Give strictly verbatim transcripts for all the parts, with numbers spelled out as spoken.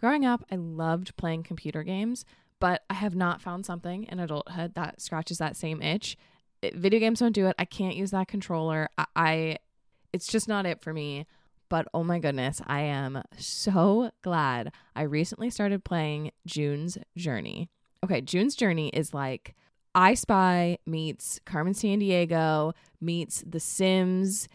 Growing up, I loved playing computer games, but I have not found something in adulthood that scratches that same itch. It, video games don't do it. I can't use that controller. I, I it's just not it for me. But oh my goodness, I am so glad I recently started playing June's Journey. Okay, June's Journey is like I Spy meets Carmen Sandiego, meets The Sims,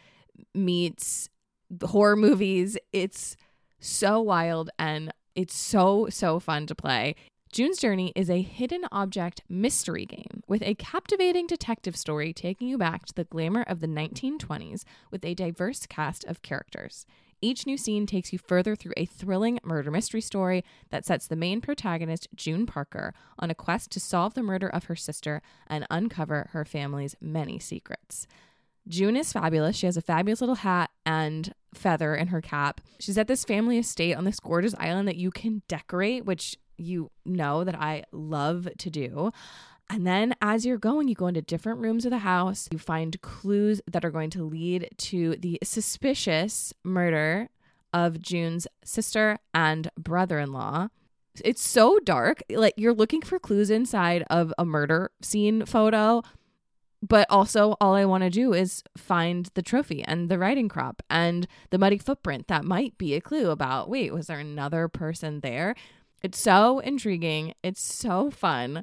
meets horror movies. It's so wild and it's so, so fun to play. June's Journey is a hidden object mystery game with a captivating detective story taking you back to the glamour of the nineteen twenties with a diverse cast of characters. Each new scene takes you further through a thrilling murder mystery story that sets the main protagonist, June Parker, on a quest to solve the murder of her sister and uncover her family's many secrets. June is fabulous. She has a fabulous little hat and feather in her cap. She's at this family estate on this gorgeous island that you can decorate, which you know that I love to do. And then as you're going, you go into different rooms of the house. You find clues that are going to lead to the suspicious murder of June's sister and brother-in-law. It's so dark. Like you're looking for clues inside of a murder scene photo. But also all I want to do is find the trophy and the riding crop and the muddy footprint that might be a clue about, wait, was there another person there? It's so intriguing. It's so fun.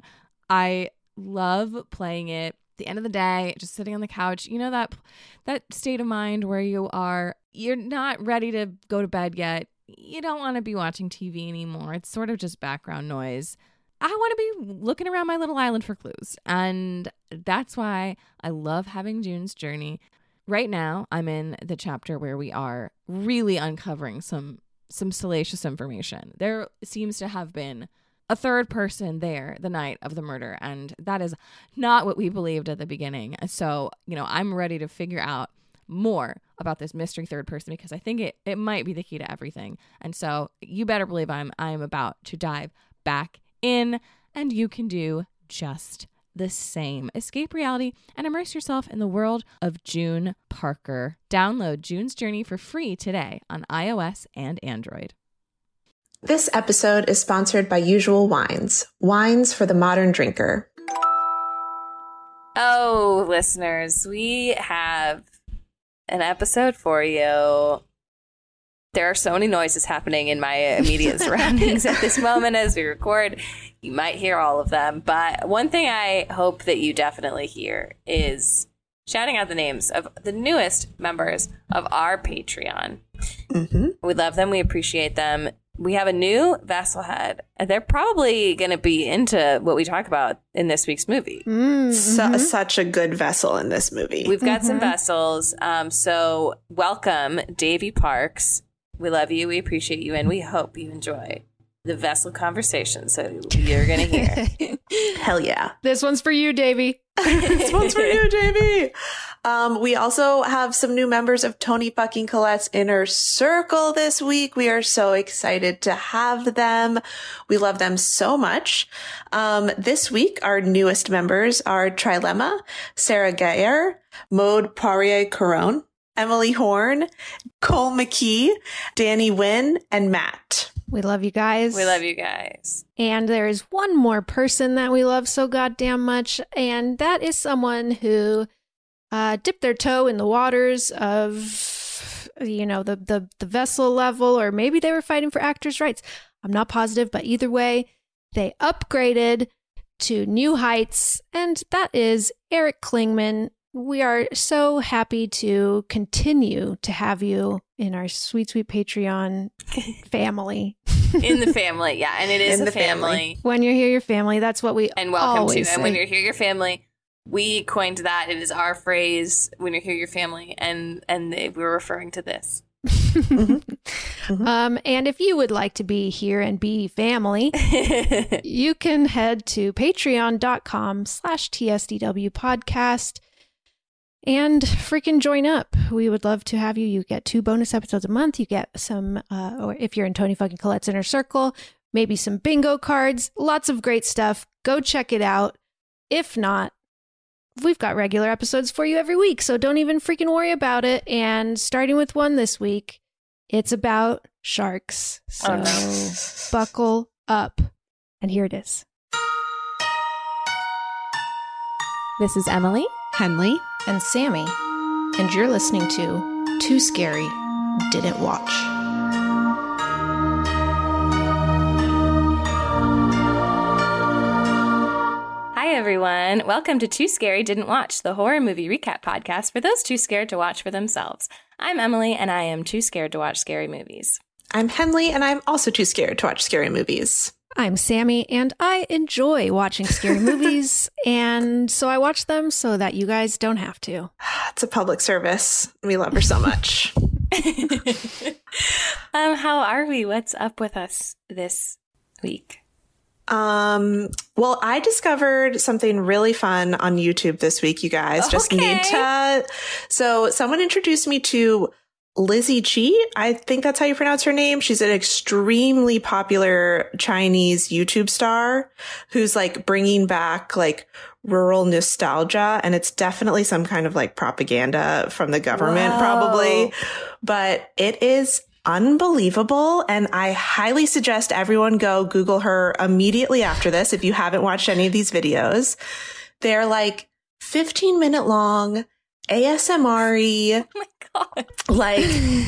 I love playing it. At the end of the day, just sitting on the couch, you know, that that state of mind where you are, you're not ready to go to bed yet. You don't want to be watching T V anymore. It's sort of just background noise. I want to be looking around my little island for clues. And that's why I love having June's Journey. Right now, I'm in the chapter where we are really uncovering some some salacious information. There seems to have been a third person there the night of the murder, and that is not what we believed at the beginning. So, you know, I'm ready to figure out more about this mystery third person because I think it, it might be the key to everything. And so you better believe I'm I'm about to dive back in, and you can do just the same. Escape reality and immerse yourself in the world of June Parker. Download June's Journey for free today on iOS and Android. This episode is sponsored by Usual Wines, wines for the modern drinker. Oh, listeners, we have an episode for you. There are so many noises happening in my immediate surroundings at this moment as we record. You might hear all of them, but one thing I hope that you definitely hear is shouting out the names of the newest members of our Patreon. Mm-hmm. We love them. We appreciate them. We have a new vessel head, and they're probably going to be into what we talk about in this week's movie. Mm-hmm. Su- such a good vessel in this movie. We've got mm-hmm. some vessels. Um, so welcome, Davy Parks. We love you. We appreciate you. And we hope you enjoy the vessel conversation. So you're going to hear. Hell yeah. This one's for you, Davy. This one's for you, Davy. Um, we also have some new members of Tony fucking Collette's Inner Circle this week. We are so excited to have them. We love them so much. Um, this week, our newest members are Trilemma, Sarah Gayer, Maude Poirier-Caron, Emily Horn, Cole McKee, Danny Wynn, and Matt. We love you guys. We love you guys. And there is one more person that we love so goddamn much, and that is someone who uh, dipped their toe in the waters of, you know, the, the, the vessel level, or maybe they were fighting for actors' rights. I'm not positive, but either way, they upgraded to new heights, and that is Eric Klingman. We are so happy to continue to have you in our sweet, sweet Patreon family. In the family, yeah. And it is in a the family. family. When you're here, your family, that's what we And welcome always to. say. And when you're here, your family, we coined that. It is our phrase, when you're here, your family. And, and they, we're referring to this. mm-hmm. Mm-hmm. Um, and if you would like to be here and be family, you can head to patreon.com slash TSDW podcast. And freaking join up. We would love to have you. You get two bonus episodes a month. You get some, uh, or if you're in Tony fucking Collette's Inner Circle, maybe some bingo cards. Lots of great stuff. Go check it out. If not, we've got regular episodes for you every week. So don't even freaking worry about it. And starting with one this week, it's about sharks. So oh, no. buckle up. And here it is. This is Emily, Henley, and Sammy, and you're listening to Too Scary Didn't Watch. Hi, everyone. Welcome to Too Scary Didn't Watch, the horror movie recap podcast for those too scared to watch for themselves. I'm Emily, and I am too scared to watch scary movies. I'm Henley, and I'm also too scared to watch scary movies. I'm Sammy, and I enjoy watching scary movies, and so I watch them so that you guys don't have to. It's a public service. We love her so much. um, how are we? What's up with us this week? Um, well, I discovered something really fun on YouTube this week, you guys. Just Okay. need to. So someone introduced me to Lizzie Chi. I think that's how you pronounce her name. She's an extremely popular Chinese YouTube star who's like bringing back like rural nostalgia. And it's definitely some kind of like propaganda from the government, Whoa. probably. But it is unbelievable. And I highly suggest everyone go Google her immediately after this if you haven't watched any of these videos. They're like fifteen minute long, A S M R-y, Oh my God. like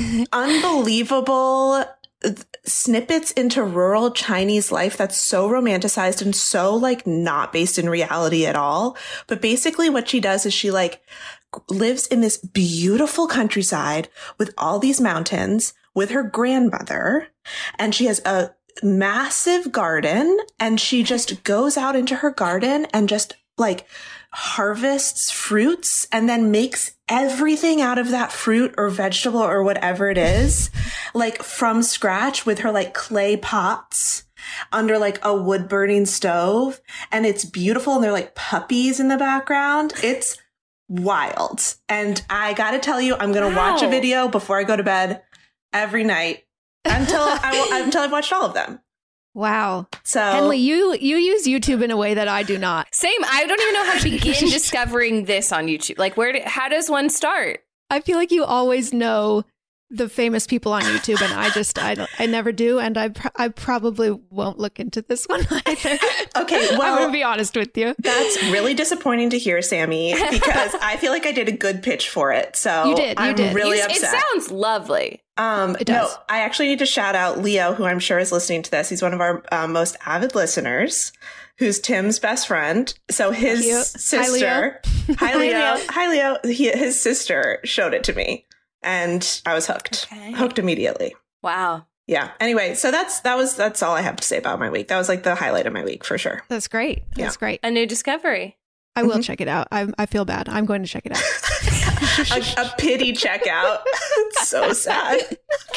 unbelievable snippets into rural Chinese life that's so romanticized and so like not based in reality at all. But basically what she does is she like lives in this beautiful countryside with all these mountains with her grandmother, and she has a massive garden, and she just goes out into her garden and just like harvests fruits and then makes everything out of that fruit or vegetable or whatever it is, like from scratch with her like clay pots under like a wood burning stove. And it's beautiful. And they're like puppies in the background. It's wild. And I got to tell you, I'm going to Wow. watch a video before I go to bed every night until I until I've watched all of them. Wow. So Henley, you you use YouTube in a way that I do not. Same. I don't even know how to begin discovering this on YouTube. Like, where? Do, how does one start? I feel like you always know the famous people on YouTube, and I just I don't, I never do, and I pr- I probably won't look into this one either. okay, I'm well, gonna be honest with you. that's really disappointing to hear, Sammy, because I feel like I did a good pitch for it. So You did, you I'm did. really You- it upset. sounds lovely. Um, It does. No, I actually need to shout out Leo, who I'm sure is listening to this. He's one of our uh, most avid listeners, who's Tim's best friend. So his Cute. Hi, sister, hi Leo, hi Leo, he, his sister showed it to me, and I was hooked, Okay. hooked immediately. Wow. Yeah. Anyway, so that's that was that's all I have to say about my week. That was like the highlight of my week for sure. That's great. That's great. A new discovery. I will Mhm. check it out. I I feel bad. I'm going to check it out. a, a pity checkout. It's so sad.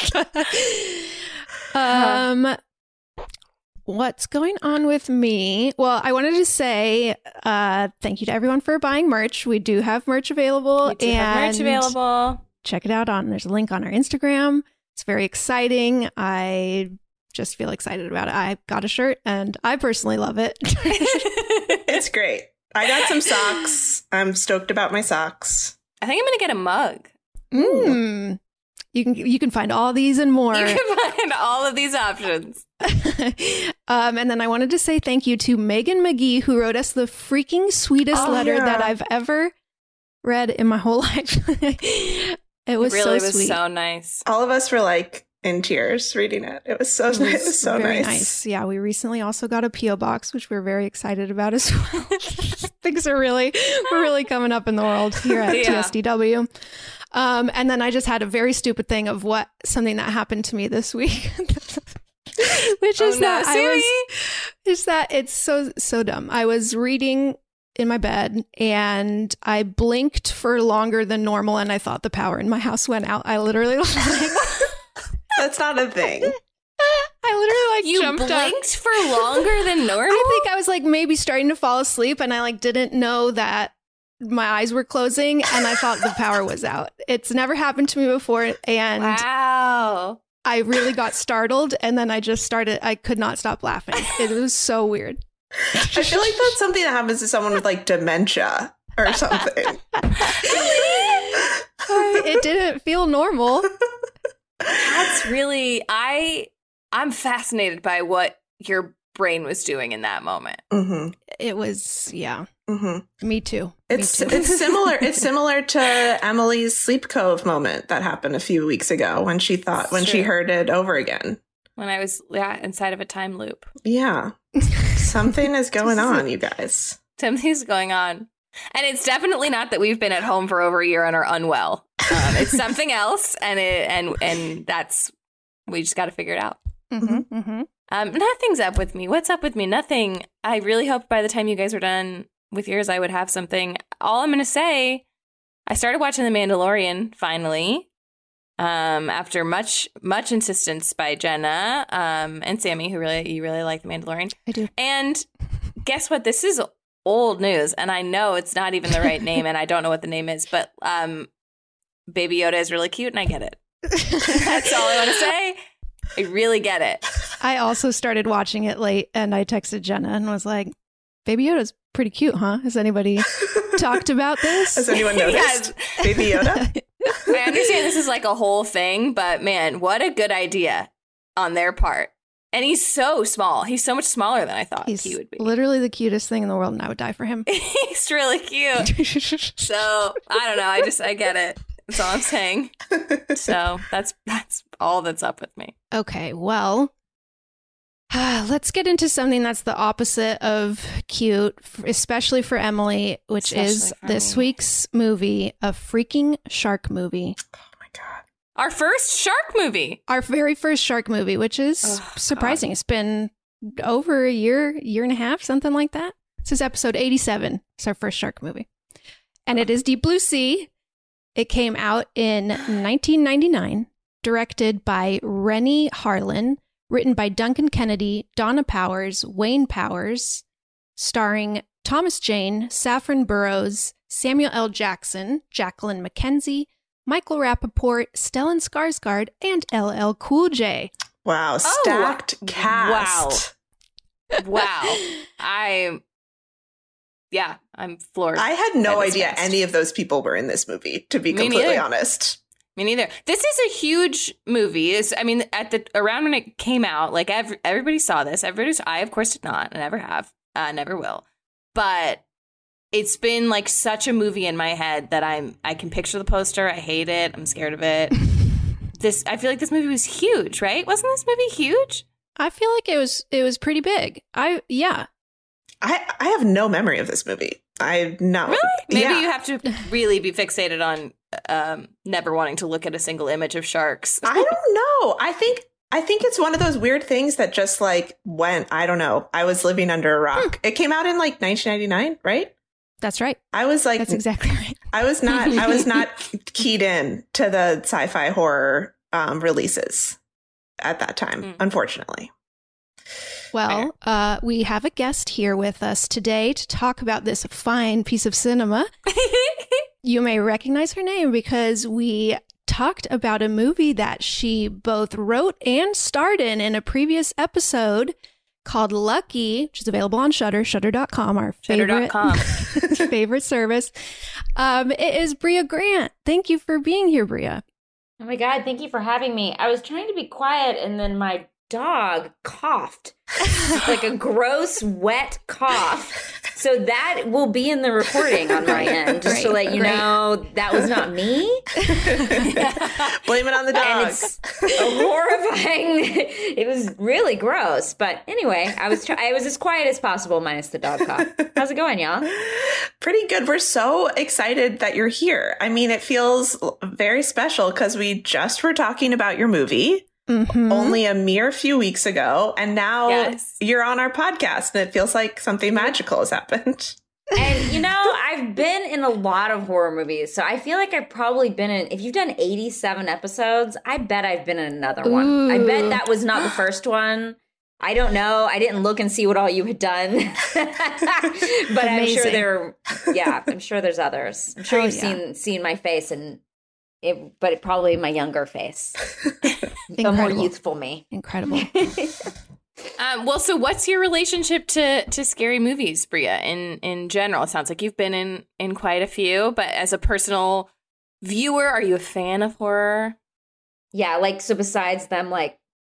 um what's going on with me? Well, I wanted to say uh thank you to everyone for buying merch. We do have merch available, We do and have merch available. check it out on there's a link on our Instagram. It's very exciting. I just feel excited about it. I got a shirt and I personally love it. It's great. I got some socks. I'm stoked about my socks. I think I'm gonna get a mug. Mm. You can you can find all these and more. You can find all of these options. um, and then I wanted to say thank you to Megan McGee, who wrote us the freaking sweetest Oh, letter yeah. that I've ever read in my whole life. It was it really so was sweet. so nice. All of us were like in tears reading it. It was so It it was was so very nice. Yeah, we recently also got a P O box, which we're very excited about as well. Things are really, we're really coming up in the world here at Yeah. T S D W. Um, and then I just had a very stupid thing of what something that happened to me this week, which Oh, is no, that I Sammy? was, is that it's so so dumb. I was reading in my bed and I blinked for longer than normal, and I thought the power in my house went out. I literally like. That's not a thing. I literally like You jumped up. blinked for longer than normal? I think I was like maybe starting to fall asleep, and I like didn't know that my eyes were closing, and I thought the power was out. It's never happened to me before, and Wow. I really got startled, and then I just started. I could not stop laughing. It was so weird. I feel like that's something that happens to someone with like dementia or something. It didn't feel normal. That's really I I'm fascinated by what your brain was doing in that moment. Mm-hmm. It was, yeah. Mm-hmm. Me too. It's Me too. it's similar. It's similar to Emily's Sleep Cove moment that happened a few weeks ago when she thought, when she heard it over again. When I was yeah, inside of a time loop. Yeah. Something is going on, you guys. Something's going on. And it's definitely not that we've been at home for over a year and are unwell. Um, it's something else, and it and and that's we just got to figure it out. Mm-hmm, mm-hmm. Um, nothing's up with me. What's up with me? Nothing. I really hoped by the time you guys were done with yours, I would have something. All I'm going to say, I started watching The Mandalorian finally. Um, after much much insistence by Jenna um, and Sammy, who really you really like The Mandalorian. I do. And guess what? This is old news, and I know it's not even the right name, and I don't know what the name is, but um, Baby Yoda is really cute, and I get it. That's all I want to say. I really get it. I also started watching it late, and I texted Jenna and was like, Baby Yoda's pretty cute, huh? Has anybody talked about this? Has anyone noticed? Yes. Baby Yoda? I understand this is like a whole thing, but man, what a good idea on their part. And he's so small. He's so much smaller than I thought He's he would be. literally the cutest thing in the world, and I would die for him. He's really cute. So I don't know. I just I get it. That's all I'm saying. So that's that's all that's up with me. Okay, well, let's get into something that's the opposite of cute, especially for Emily, which Especially is for this me. week's movie, a freaking shark movie. Oh my God. Our first shark movie. Our very first shark movie, which is Oh, surprising. It's been over a year, year and a half, something like that. This is episode eighty-seven. It's our first shark movie. And it is Deep Blue Sea. It came out in nineteen ninety-nine, directed by Rennie Harlin, written by Duncan Kennedy, Donna Powers, Wayne Powers, starring Thomas Jane, Saffron Burrows, Samuel L. Jackson, Jacqueline McKenzie, Michael Rappaport, Stellan Skarsgård, and L L Cool J. Wow. Stacked Oh, cast. Wow. I, yeah, I'm floored. I had no by this idea cast. any of those people were in this movie, to be Me completely neither. honest. Me neither. This is a huge movie. It's, I mean, at the around when it came out, like every, everybody saw this. Everybody, I of course did not. I never have. Uh, never will. But it's been like such a movie in my head that I'm. I can picture the poster. I hate it. I'm scared of it. This. I feel like this movie was huge, right? Wasn't this movie huge? I feel like it was it was pretty big. I yeah. I, I have no memory of this movie. I no. Really? Maybe Yeah. you have to really be fixated on um, never wanting to look at a single image of sharks. I don't know. I think I think it's one of those weird things that just like went. I don't know. I was living under a rock. It came out in like nineteen ninety-nine, right? That's right. I was like, That's exactly right. I was not. I was not keyed in to the sci-fi horror um, releases at that time, Mm. unfortunately. Well, uh, we have a guest here with us today to talk about this fine piece of cinema. You may recognize her name because we talked about a movie that she both wrote and starred in in a previous episode called Lucky, which is available on Shudder, shudder dot com, our Shudder favorite, dot com. favorite service. Um, it is Bria Grant. Thank you for being here, Bria. Oh my God, thank you for having me. I was trying to be quiet and then my dog coughed like a gross, wet cough. So that will be in the recording on my end, just to Great, let you great. know that was not me. Blame it on the And dog. it's horrifying. It was really gross. But anyway, I was try- I was as quiet as possible, minus the dog cough. How's it going, y'all? Pretty good. We're so excited that you're here. I mean, it feels very special because we just were talking about your movie Mhm. only a mere few weeks ago, and now Yes. you're on our podcast, and it feels like something magical has happened. And you know, I've been in a lot of horror movies, so I feel like I've probably been in. If you've done eighty-seven episodes, I bet I've been in another one. I bet Ooh. that was not the first one. I don't know. I didn't look and see what all you had done, but I'm sure Amazing. there. Yeah, I'm sure there's others. I'm sure Oh, you've yeah. seen seen my face, and it, but it probably my younger face, the more Incredible. youthful me. Incredible. Um, well, so what's your relationship to to scary movies, Bria? In in general, it sounds like you've been in in quite a few, but as a personal viewer, are you a fan of horror? Yeah, like so. Besides them, like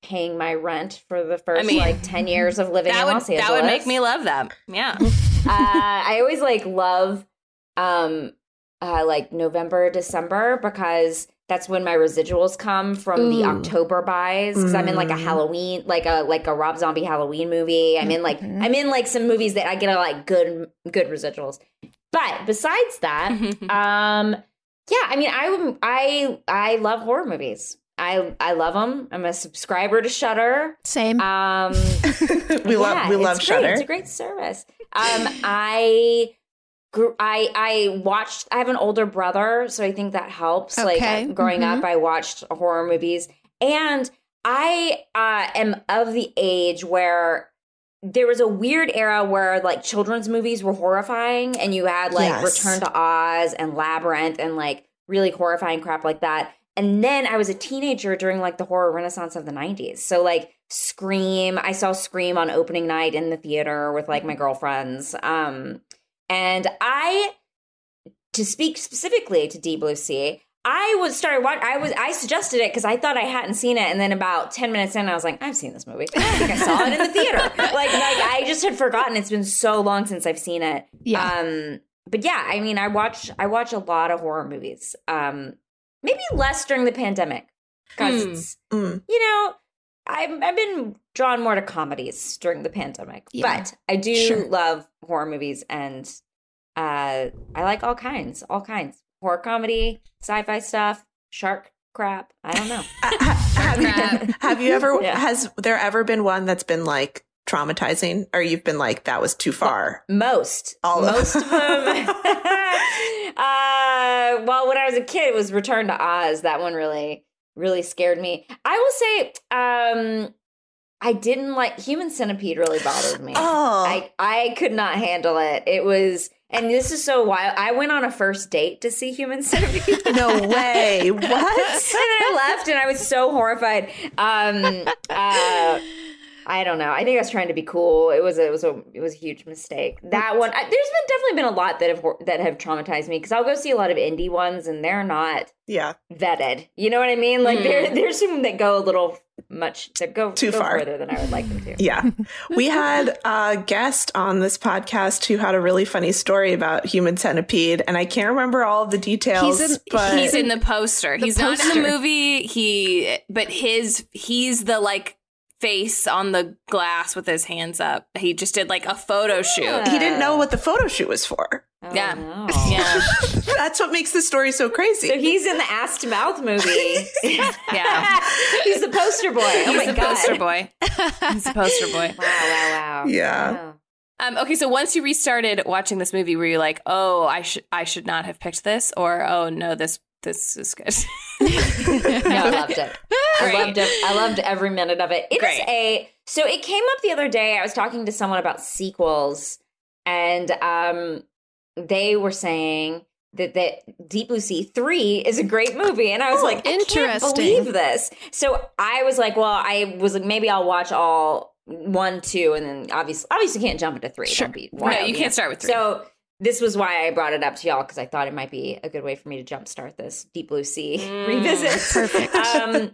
paying my rent for the first I mean, like ten years of living that in would Los Angeles. that would make me love them. Yeah. uh, I always like love um uh like November, December, because that's when my residuals come from Ooh. the October buys, because I'm in like a Halloween, like a like a Rob Zombie Halloween movie. I'm in like Mhm. I'm in like some movies that I get a like good good residuals. But besides that, um, yeah, I mean, I I I love horror movies. I I love them. I'm a subscriber to Shudder. Same. Um, we love yeah, we love it's great. Shudder. It's a great service. Um, I grew. I I watched. I have an older brother, so I think that helps. Okay. Like growing Mhm. up, I watched horror movies, and I uh, am of the age where there was a weird era where like children's movies were horrifying, and you had like Yes. Return to Oz and Labyrinth and like really horrifying crap like that. And then I was a teenager during like the horror renaissance of the nineties. So like Scream, I saw Scream on opening night in the theater with like my girlfriends. Um, and I, to speak specifically to Deep Blue Sea, I was started watching. I was I suggested it because I thought I hadn't seen it, and then about ten minutes in, I was like, I've seen this movie. I think I saw it in the theater. Like, like I just had forgotten. It's been so long since I've seen it. Yeah. Um, but yeah, I mean, I watch I watch a lot of horror movies. Um, maybe less during the pandemic because Hmm. it's Mm. you know I've I've been drawn more to comedies during the pandemic, Yeah. but I do Sure. love horror movies, and uh, I like all kinds, all kinds. Horror comedy, sci-fi stuff, shark crap. I don't know. have, you, have you ever Yeah. has there ever been one that's been like traumatizing, or you've been like that was too far? Most, All of- most of them. uh, well, when I was a kid, it was Return to Oz. That one really, really scared me. I will say, um, I didn't like Human Centipede. Really bothered me. Oh, I I could not handle it. It was, and this is so wild. I went on a first date to see Human Centipede. no way! What? And then I left, and I was so horrified. Um, uh, I don't know. I think I was trying to be cool. It was a, it was a, it was a huge mistake. That one. I, there's been definitely been a lot that have hor- that have traumatized me, because I'll go see a lot of indie ones, and they're not Yeah, vetted. You know what I mean? Like Mm. there, there's some that go a little much that go Too go far. further than I would like them to. yeah. We had a guest on this podcast who had a really funny story about Human Centipede, and I can't remember all of the details. He's in- but He's in the poster. The he's not in poster. the movie. He, but his, he's the like face on the glass with his hands up. He just did like a photo shoot. he didn't know what the photo shoot was for. Oh, Yeah. no. Yeah, That's what makes the story so crazy. So he's in the ass to mouth movie. yeah. He's the poster boy. Oh He's my the god. poster boy. He's the poster boy. Wow! Wow! Wow! Yeah. Wow. Um, okay, so once you restarted watching this movie, were you like, "Oh, I should, I should not have picked this," or "Oh no, this, this is good"? No, I loved it. I Great. loved it. I loved every minute of it. It is Great. a so it came up the other day. I was talking to someone about sequels, and um, they were saying that that Deep Blue Sea three is a great movie, and I was Oh, like, I can't interesting. believe this. So I was like, well, I was like, maybe I'll watch all one, two, and then obviously, obviously can't jump into three. Sure. Don't be No, wild, you know? can't start with three. So this was why I brought it up to y'all, because I thought it might be a good way for me to jumpstart this Deep Blue Sea Mm, revisit. perfect. um,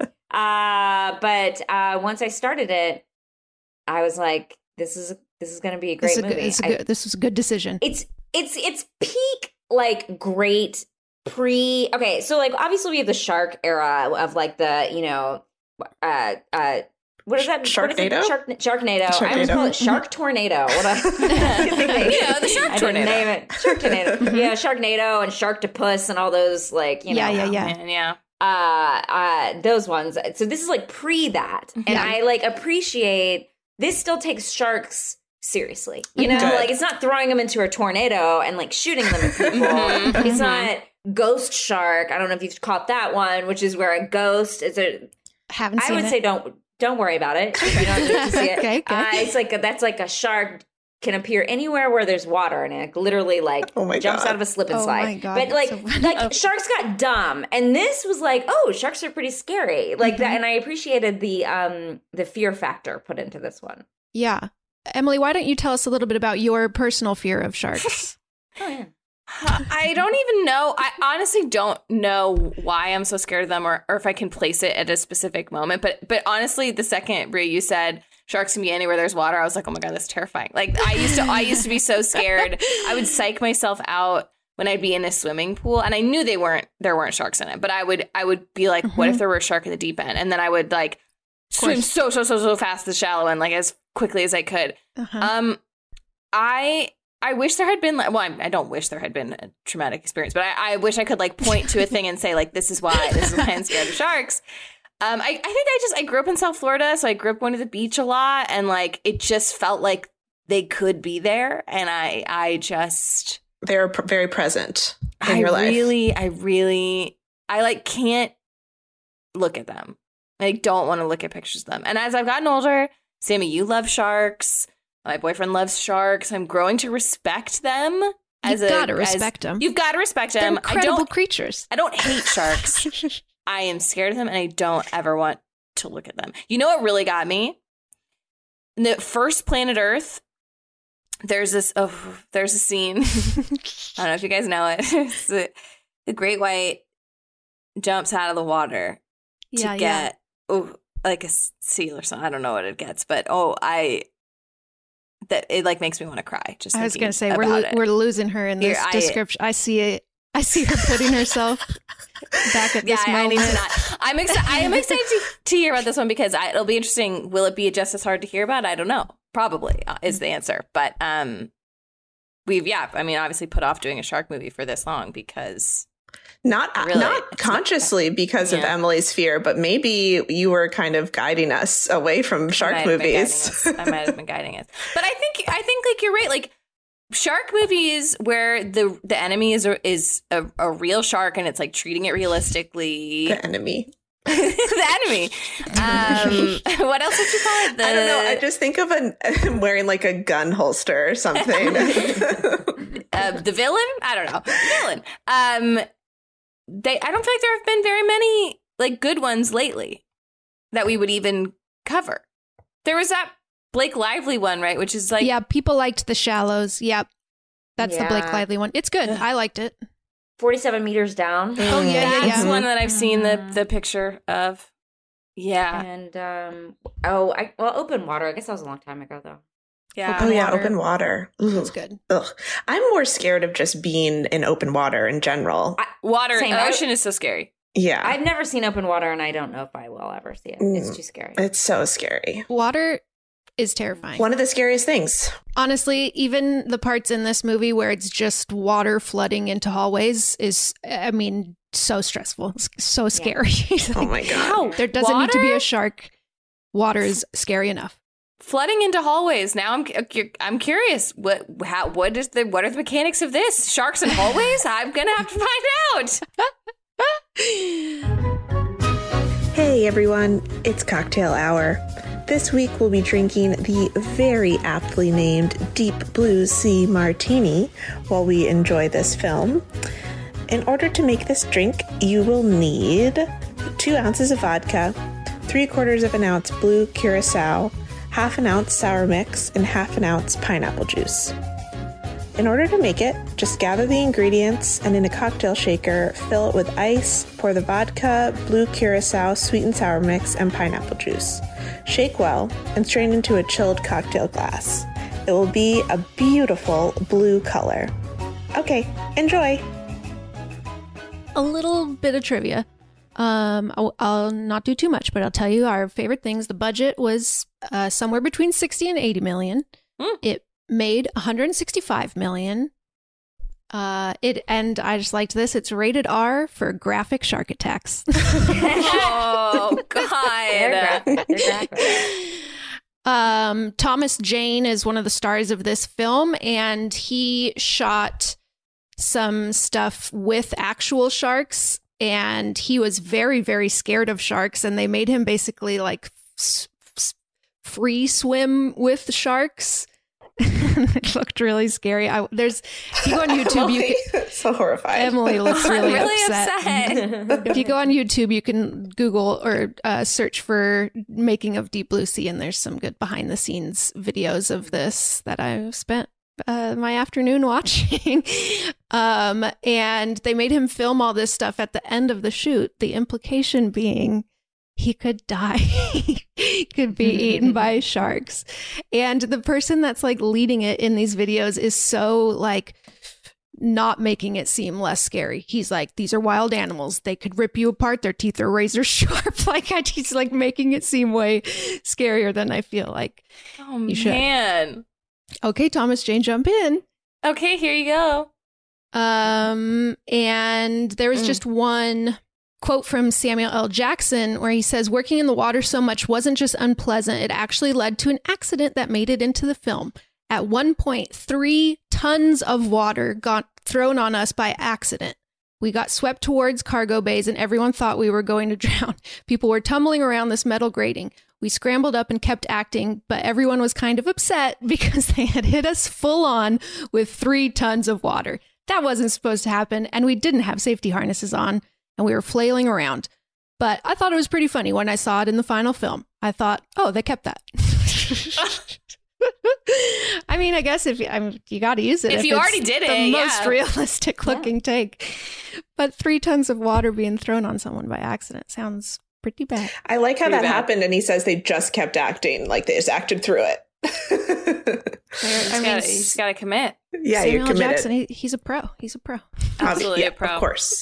uh, but uh, once I started it, I was like, "This is this is going to be a great This, is a movie." good, it's a I- good, this was a good decision. it's it's it's peak like great pre. Okay, so like obviously we have the shark era of like the you know uh uh. What is that? What is it? Sharknado? Shark, Sharknado. I almost Sharknado. call it Shark Tornado. What a, You know, the Shark I didn't Tornado. name it. Shark Tornado. Yeah, Sharknado and Sharktopus and all those like you know. Yeah, yeah, yeah. And yeah. Uh, uh, those ones. So this is like pre that, and Yeah. I like appreciate this. Still takes sharks seriously. You know, Good. like it's not throwing them into a tornado and like shooting them at people. Mhm, It's mhm. not Ghost Shark. I don't know if you've caught that one, which is where a ghost is a. Haven't I seen would it. say don't don't worry about it. You don't need to see it. Okay, okay. Uh, it's like a, that's like a shark can appear anywhere where there's water, and it literally like Oh my jumps God. out of a slip and Oh slide. my God, But like that's so- like sharks got dumb, and this was like, oh, sharks are pretty scary, like Mm-hmm. that. And I appreciated the um the fear factor put into this one. Yeah. Emily, why don't you tell us a little bit about your personal fear of sharks? Oh yeah. I don't even know. I honestly don't know why I'm so scared of them, or, or if I can place it at a specific moment. But but honestly, the second Brie, you said sharks can be anywhere there's water, I was like, oh my god, that's terrifying. Like I used to I used to be so scared. I would psych myself out when I'd be in a swimming pool, and I knew they weren't there weren't sharks in it, but I would I would be like, mm-hmm. what if there were a shark in the deep end? And then I would like swim so so so so fast the shallow end, like as quickly as I could. Uh-huh. Um, I. I wish there had been, like, well, I don't wish there had been a traumatic experience, but I, I wish I could, like, point to a thing and say, like, this is why, this is why I'm scared of sharks. Um, I, I think I just, I grew up in South Florida, so I grew up going to the beach a lot, and, like, it just felt like they could be there, and I, I just... They're pr- very present in I your life. I really, I really, I, like, can't look at them. I don't want to look at pictures of them. And as I've gotten older, Sammy, you love sharks. My boyfriend loves sharks. I'm growing to respect them. As You've got to as, respect them. You've got to respect They're them. incredible I don't, creatures. I don't hate sharks. I am scared of them, and I don't ever want to look at them. You know what really got me? In the first Planet Earth, there's this. Oh, there's a scene. I don't know if you guys know it. It's the, the great white jumps out of the water to yeah, get yeah. oh, like a seal or something. I don't know what it gets, but oh, I. That it like makes me want to cry. Just I was going to say we're lo- we're losing her in this Here, I, description. I see it. I see her putting herself back at yeah, this I, moment. I need to not. I'm excited. I am excited to, to hear about this one because I, it'll be interesting. Will it be just as hard to hear about? I don't know. Probably uh, is the answer. But um, we've yeah. I mean, obviously put off doing a shark movie for this long because. Not really, not consciously not, because yeah. of Emily's fear, but maybe you were kind of guiding us away from shark movies. I might have been guiding us. But I think I think like you're right. Like shark movies where the the enemy is a, is a, a real shark and it's like treating it realistically. The enemy. the enemy. Um, what else would you call it? The... I don't know. I just think of an wearing like a gun holster or something. uh, the villain? I don't know. The villain. Um, they. I don't feel like there have been very many like good ones lately that we would even cover. There was that Blake Lively one, right? Which is like yeah, people liked The Shallows. Yep, that's Yeah. the Blake Lively one. It's good. I liked it. forty-seven meters down. Oh yeah, yeah, that's yeah. one that I've seen the Mhm. the picture of. Yeah, And um oh I well open water. I guess that was a long time ago though. yeah. Oh yeah, water. open water. It's Ugh. good. Ugh. I'm more scared of just being in open water in general. I, Water, Same, I- ocean is so scary. yeah, I've never seen open water, and I don't know if I will ever see it. Mm. It's too scary. it's so scary. Water is terrifying. One of the scariest things. Honestly, even the parts in this movie where it's just water flooding into hallways is, I mean, so stressful, It's so scary. Oh my god. There doesn't need to be Water? a shark. Water is scary enough. Flooding into hallways. Now I'm I'm curious. What how what is the what are the mechanics of this? Sharks in hallways? I'm gonna have to find out. Hey everyone, it's cocktail hour. This week we'll be drinking the very aptly named Deep Blue Sea Martini while we enjoy this film. In order to make this drink, you will need two ounces of vodka, three quarters of an ounce blue curacao, half an ounce sour mix, and half an ounce pineapple juice. In order to make it, just gather the ingredients and in a cocktail shaker, fill it with ice, pour the vodka, blue curacao, sweet and sour mix, and pineapple juice. Shake well and strain into a chilled cocktail glass. It will be a beautiful blue color. Okay, enjoy! A little bit of trivia. Um, I'll, I'll not do too much, but I'll tell you our favorite things. The budget was uh, somewhere between sixty and eighty million. Mm. It made one hundred sixty-five million. Uh, it and I just liked this. It's rated R for graphic shark attacks. Oh They're God. graphic. They're graphic. Um, Thomas Jane is one of the stars of this film, and he shot some stuff with actual sharks, and he was very, very scared of sharks, and they made him basically like s- s- free swim with sharks. It looked really scary. I, there's if you go on YouTube, you can, so horrified. Emily looks I'm really, really upset. upset. If you go on YouTube, you can Google or uh, search for making of Deep Blue Sea, and there's some good behind the scenes videos of this that I've spent uh, my afternoon watching. um, and they made him film all this stuff at the end of the shoot. The implication being he could die, he could be eaten by sharks. And the person that's like leading it in these videos is so like not making it seem less scary. He's like, these are wild animals. They could rip you apart. Their teeth are razor sharp. Like I, he's like making it seem way scarier than I feel like Oh, you should. man. Okay, Thomas Jane, jump in. Okay, here you go. Um, and there was Mm. just one quote from Samuel L. Jackson where he says, working in the water so much wasn't just unpleasant. It actually led to an accident that made it into the film. At one point, three tons of water got thrown on us by accident. We got swept towards cargo bays and everyone thought we were going to drown. People were tumbling around this metal grating. We scrambled up and kept acting, but everyone was kind of upset because they had hit us full on with three tons of water. That wasn't supposed to happen, and we didn't have safety harnesses on, and we were flailing around. But I thought it was pretty funny when I saw it in the final film. I thought, oh, they kept that. I mean, I guess if you, I mean, you got to use it. If you it's already did the it, most yeah. realistic looking take. But three tons of water being thrown on someone by accident sounds pretty bad. I like how Pretty that bad. happened, and he says they just kept acting, like they just acted through it. He's I mean, gotta, he's got to commit. yeah, Samuel you're committed. Jackson, he, he's a pro. He's a pro. Absolutely yeah, a pro. of course.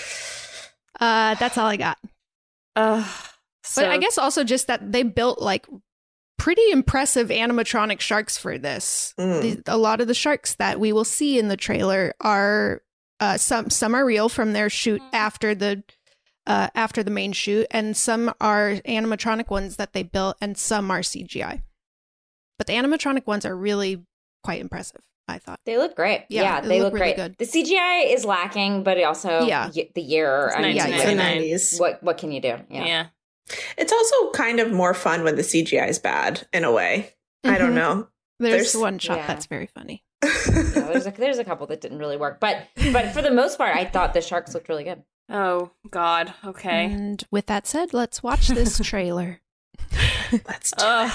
Uh, that's all I got. Uh, But I guess also just that they built like pretty impressive animatronic sharks for this. Mm. The, a lot of the sharks that we will see in the trailer are uh, some some are real from their shoot after the uh, after the main shoot, and some are animatronic ones that they built, and some are C G I. But the animatronic ones are really quite impressive, I thought. They look great. Yeah, Yeah, they they look look, really great. good. The C G I is lacking, but it also Yeah. y- the year. It's I mean, Yeah, It's yeah. the what- nineties. What what can you do? yeah. Yeah. It's also kind of more fun when the C G I is bad, in a way. I don't Mhm. know. There's, There's- one shot Yeah. that's very funny. Yeah, there's a, there's a couple that didn't really work, but but for the most part, I thought the sharks looked really good. Oh, God. Okay. And with that said, let's watch this trailer. Let's do Ugh.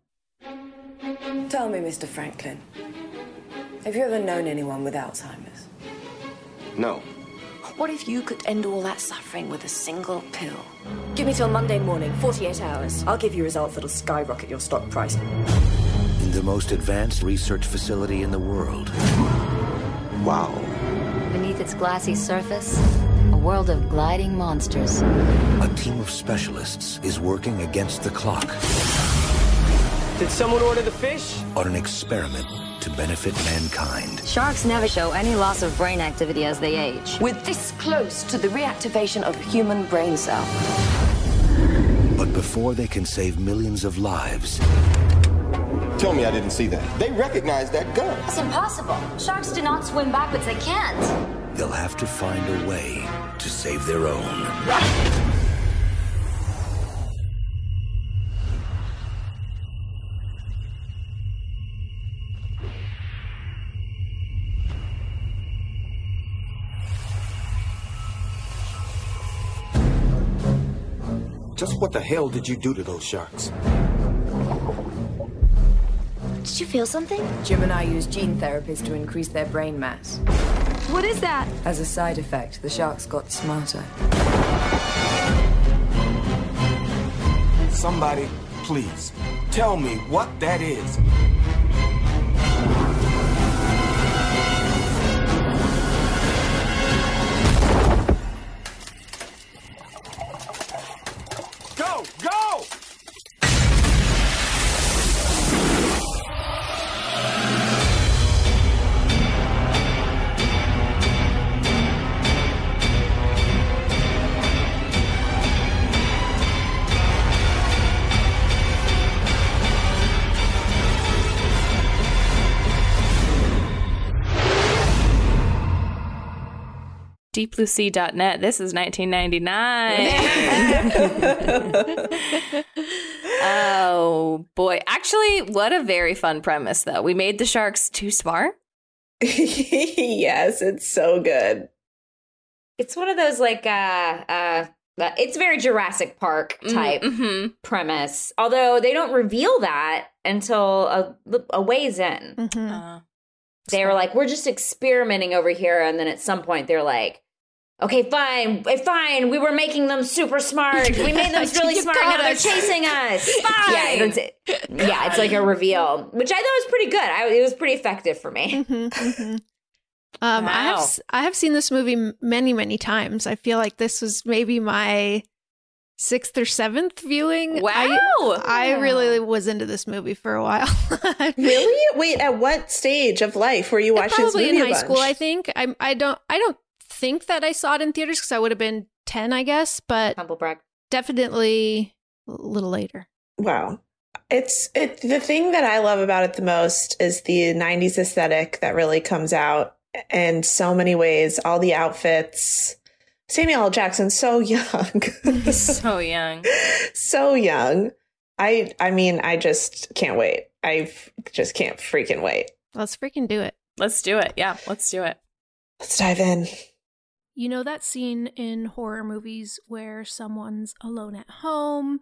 Tell me, Mister Franklin, have you ever known anyone with Alzheimer's? No. What if you could end all that suffering with a single pill? Give me till Monday morning, forty-eight hours. I'll give you results that'll skyrocket your stock price. In the most advanced research facility in the world. Wow. Beneath its glassy surface, a world of gliding monsters. A team of specialists is working against the clock Did someone order the fish? on an experiment to benefit mankind. Sharks never show any loss of brain activity as they age. We're this close to the reactivation of human brain cell. But before they can save millions of lives, Tell me I didn't see that. They recognize that gun. It's impossible. Sharks do not swim backwards. They can't. they'll have to find a way to save their own. Just what the hell did you do to those sharks? Did you feel something? Jim and I use gene therapies to increase their brain mass. What is that? As a side effect, the sharks got smarter. Somebody, please, tell me what that is. Go, go! deep blue sea dot net. This is nineteen ninety-nine. Oh, boy. Actually, what a very fun premise, though. We made the sharks too smart. Yes, it's so good. It's one of those like uh uh uh, it's very Jurassic Park type Mm-hmm. premise. Although they don't reveal that until a, a ways in. Mhm. Uh, they were like, we're just experimenting over here. And then at some point they're like, okay, fine, fine. We were making them super smart. We made them really smart. Now they're chasing us. Fine. Yeah, that's it. Yeah, it's like a reveal, which I thought was pretty good. I, it was pretty effective for me. Mm-hmm, mm-hmm. Um, wow. I have I have seen this movie many, many times. I feel like this was maybe my sixth or seventh viewing. Wow. I, I really was into this movie for a while. Really? Wait, at what stage of life were you watching this movie? Probably in high a bunch? school, I think. I I don't I don't think that I saw it in theaters because I would have been ten, I guess, but humble brag. Definitely a little later. Wow. It's it the thing that I love about it the most is the nineties aesthetic that really comes out in so many ways. All the outfits. Samuel L. Jackson, so young. so young. So young. I I mean, I just can't wait. I just can't freaking wait. Let's freaking do it. Let's do it. Yeah, let's do it. Let's dive in. You know that scene in horror movies where someone's alone at home,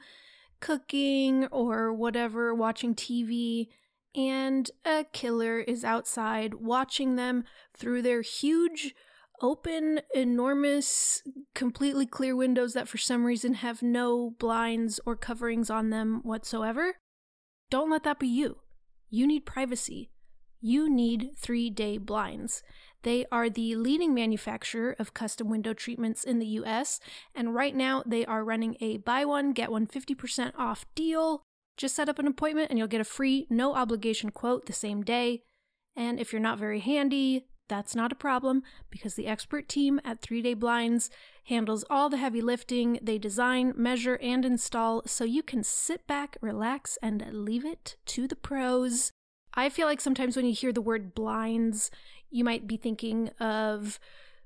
cooking or whatever, watching T V, and a killer is outside watching them through their huge, open, enormous, completely clear windows that for some reason have no blinds or coverings on them whatsoever? Don't let that be you. You need privacy. You need three-day blinds. They are the leading manufacturer of custom window treatments in the U S, and right now they are running a buy one, get one fifty percent off deal. Just set up an appointment and you'll get a free, no obligation quote the same day. And if you're not very handy, that's not a problem because the expert team at three day Blinds handles all the heavy lifting. They design, measure, and install so you can sit back, relax, and leave it to the pros. I feel like sometimes when you hear the word blinds, you might be thinking of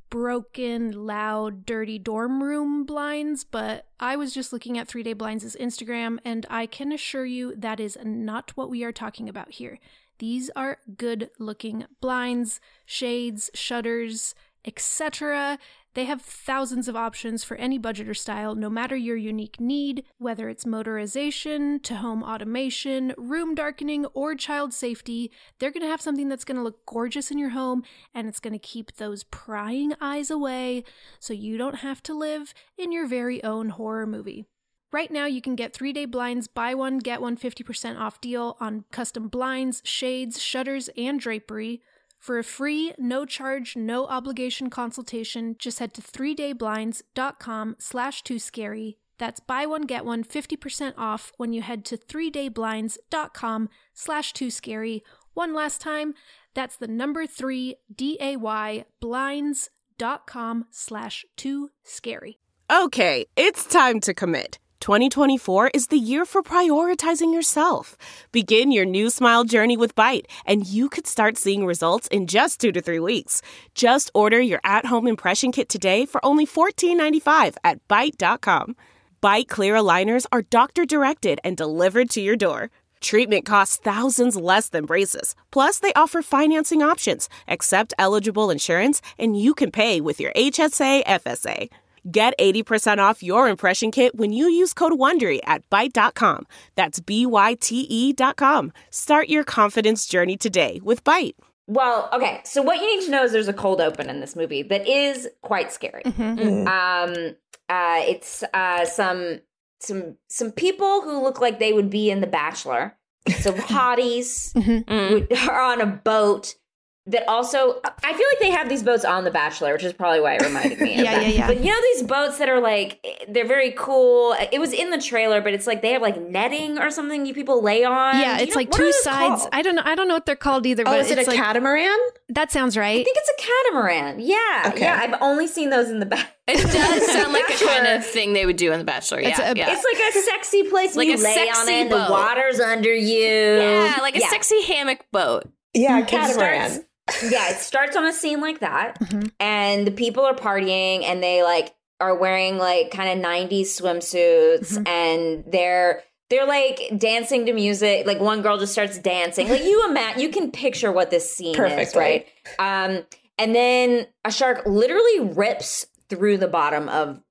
broken, loud, dirty dorm room blinds, but I was just looking at three day Blinds' Instagram, and I can assure you that is not what we are talking about here. These are good-looking blinds, shades, shutters, et cetera. They have thousands of options for any budget or style, no matter your unique need, whether it's motorization, to home automation, room darkening, or child safety. They're going to have something that's going to look gorgeous in your home, and it's going to keep those prying eyes away so you don't have to live in your very own horror movie. Right now, you can get three day Blinds buy one, get one fifty percent off deal on custom blinds, shades, shutters, and drapery. For a free, no-charge, no-obligation consultation, just head to three day blinds dot com slash too scary. That's buy one, get one fifty percent off when you head to three day blinds dot com slash too scary. One last time, that's the number three, D A Y, blinds dot com slash too scary. Okay, it's time to commit. twenty twenty-four is the year for prioritizing yourself. Begin your new smile journey with Byte, and you could start seeing results in just two to three weeks. Just order your at-home impression kit today for only fourteen ninety-five at byte dot com. Byte clear aligners are doctor-directed and delivered to your door. Treatment costs thousands less than braces. Plus, they offer financing options, accept eligible insurance, and you can pay with your H S A F S A. Get eighty percent off your impression kit when you use code WONDERY at byte dot com. That's B Y T E dot com. Start your confidence journey today with Byte. Well, okay, so what you need to know is there's a cold open in this movie that is quite scary. Mm-hmm. Um, uh, it's uh, some some some people who look like they would be in The Bachelor. So hotties Mm-hmm. who are on a boat. That also, I feel like they have these boats on The Bachelor, which is probably why it reminded me of Yeah, that. yeah, yeah. But you know these boats that are like, they're very cool. It was in the trailer, but it's like they have like netting or something you people lay on. Yeah, Do you it's know- like what are two those sides. called? I don't know. I don't know what they're called either. Oh, but is it it's a like, catamaran? That sounds I right. think it's a catamaran. Yeah, Okay. yeah. I've only seen those in The Bachelor. It does sound like a kind of thing they would do in The Bachelor. Yeah, It's a- yeah. It's like a sexy place. Like you a lay on sexy it, and boat. the water's under you. yeah, like a Yeah. sexy hammock boat. Yeah, It catamaran. starts- yeah, it starts on a scene like that, Mhm. and the people are partying, and they like are wearing like kind of nineties swimsuits, Mhm. and they're they're like dancing to music. Like one girl just starts dancing. Like you imagine, you can picture what this scene is, Perfectly. right? Um, and then a shark literally rips through the bottom of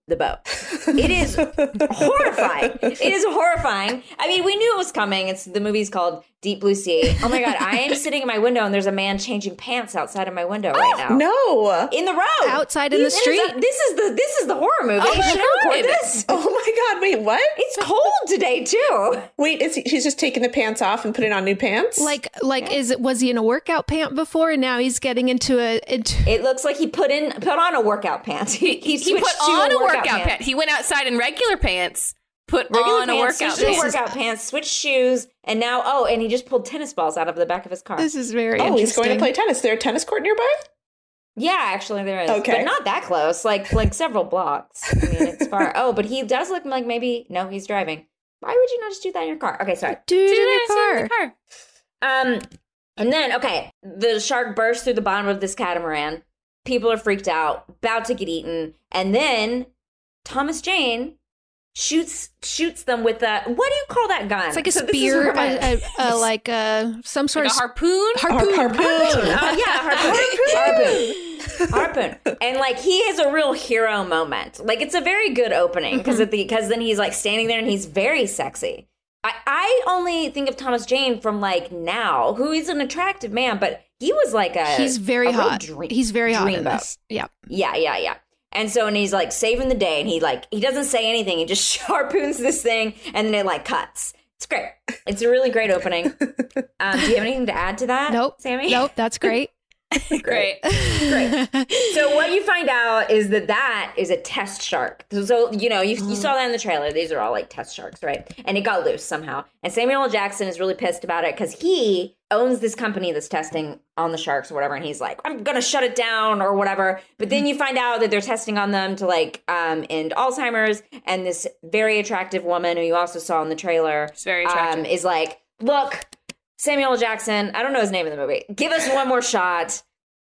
the boat. It is horrifying. It is horrifying. I mean, we knew it was coming. It's the movie's called Deep Blue Sea. Oh my God, I am sitting in my window and there's a man changing pants outside of my window right now. No. In the road. Outside in He's the street. his- this is the this is the horror movie. Oh my Should I record God. this? Oh my God, wait, what? It's cold today too. Wait, is he, he's just taking the pants off and putting on new pants? Like, like, is it was he in a workout pant before, and now he's getting into a? Into- It looks like he put in put on a workout pants. He he, He switched put to on a workout, workout pants. pant. He went outside in regular pants, put Regular on a pants, workout switched to pants. workout pants, switched shoes, and now oh, and he just pulled tennis balls out of the back of his car. this is very. oh, he's going to interesting. play tennis. Is there a tennis court nearby? Yeah, actually there is. Okay. But not that close, like like several blocks. I mean, it's far. Oh, but he does look like maybe no, he's driving. Why would you not just do that in your car? Okay, sorry. Do it Do in that your in car. the car. Um, and then okay, the shark bursts through the bottom of this catamaran. People are freaked out, about to get eaten, and then Thomas Jane shoots shoots them with a what do you call that gun? It's like a So this is spear, where I- a, a, a, like a some sort Like a of harpoon? harpoon. Harpoon. Oh yeah, harpoon. harpoon. Harpoon. And like he has a real hero moment. Like it's a very good opening because at the because then he's like standing there and he's very sexy. I, I only think of Thomas Jane from like now, who is an attractive man, but he was like a He's very a real hot. dream- He's very hot in dreamboat. this. Yeah. Yeah, yeah, yeah. And so, and he's like saving the day, and he like he doesn't say anything. He just harpoons this thing, and then it like cuts. It's great. It's a really great opening. Um, do you have anything to add to that? Nope. Sammy. Nope. That's great. Great. Great. So what you find out is that that is a test shark. So, you know, you, you saw that in the trailer. These are all like test sharks, right? And it got loose somehow. And Samuel L. Jackson is really pissed about it because he owns this company that's testing on the sharks or whatever. And he's like, I'm going to shut it down or whatever. But then you find out that they're testing on them to like um, end Alzheimer's. And this very attractive woman who you also saw in the trailer She's very attractive. um, is like, look, Samuel L. Jackson, I don't know his name in the movie. Give us one more shot.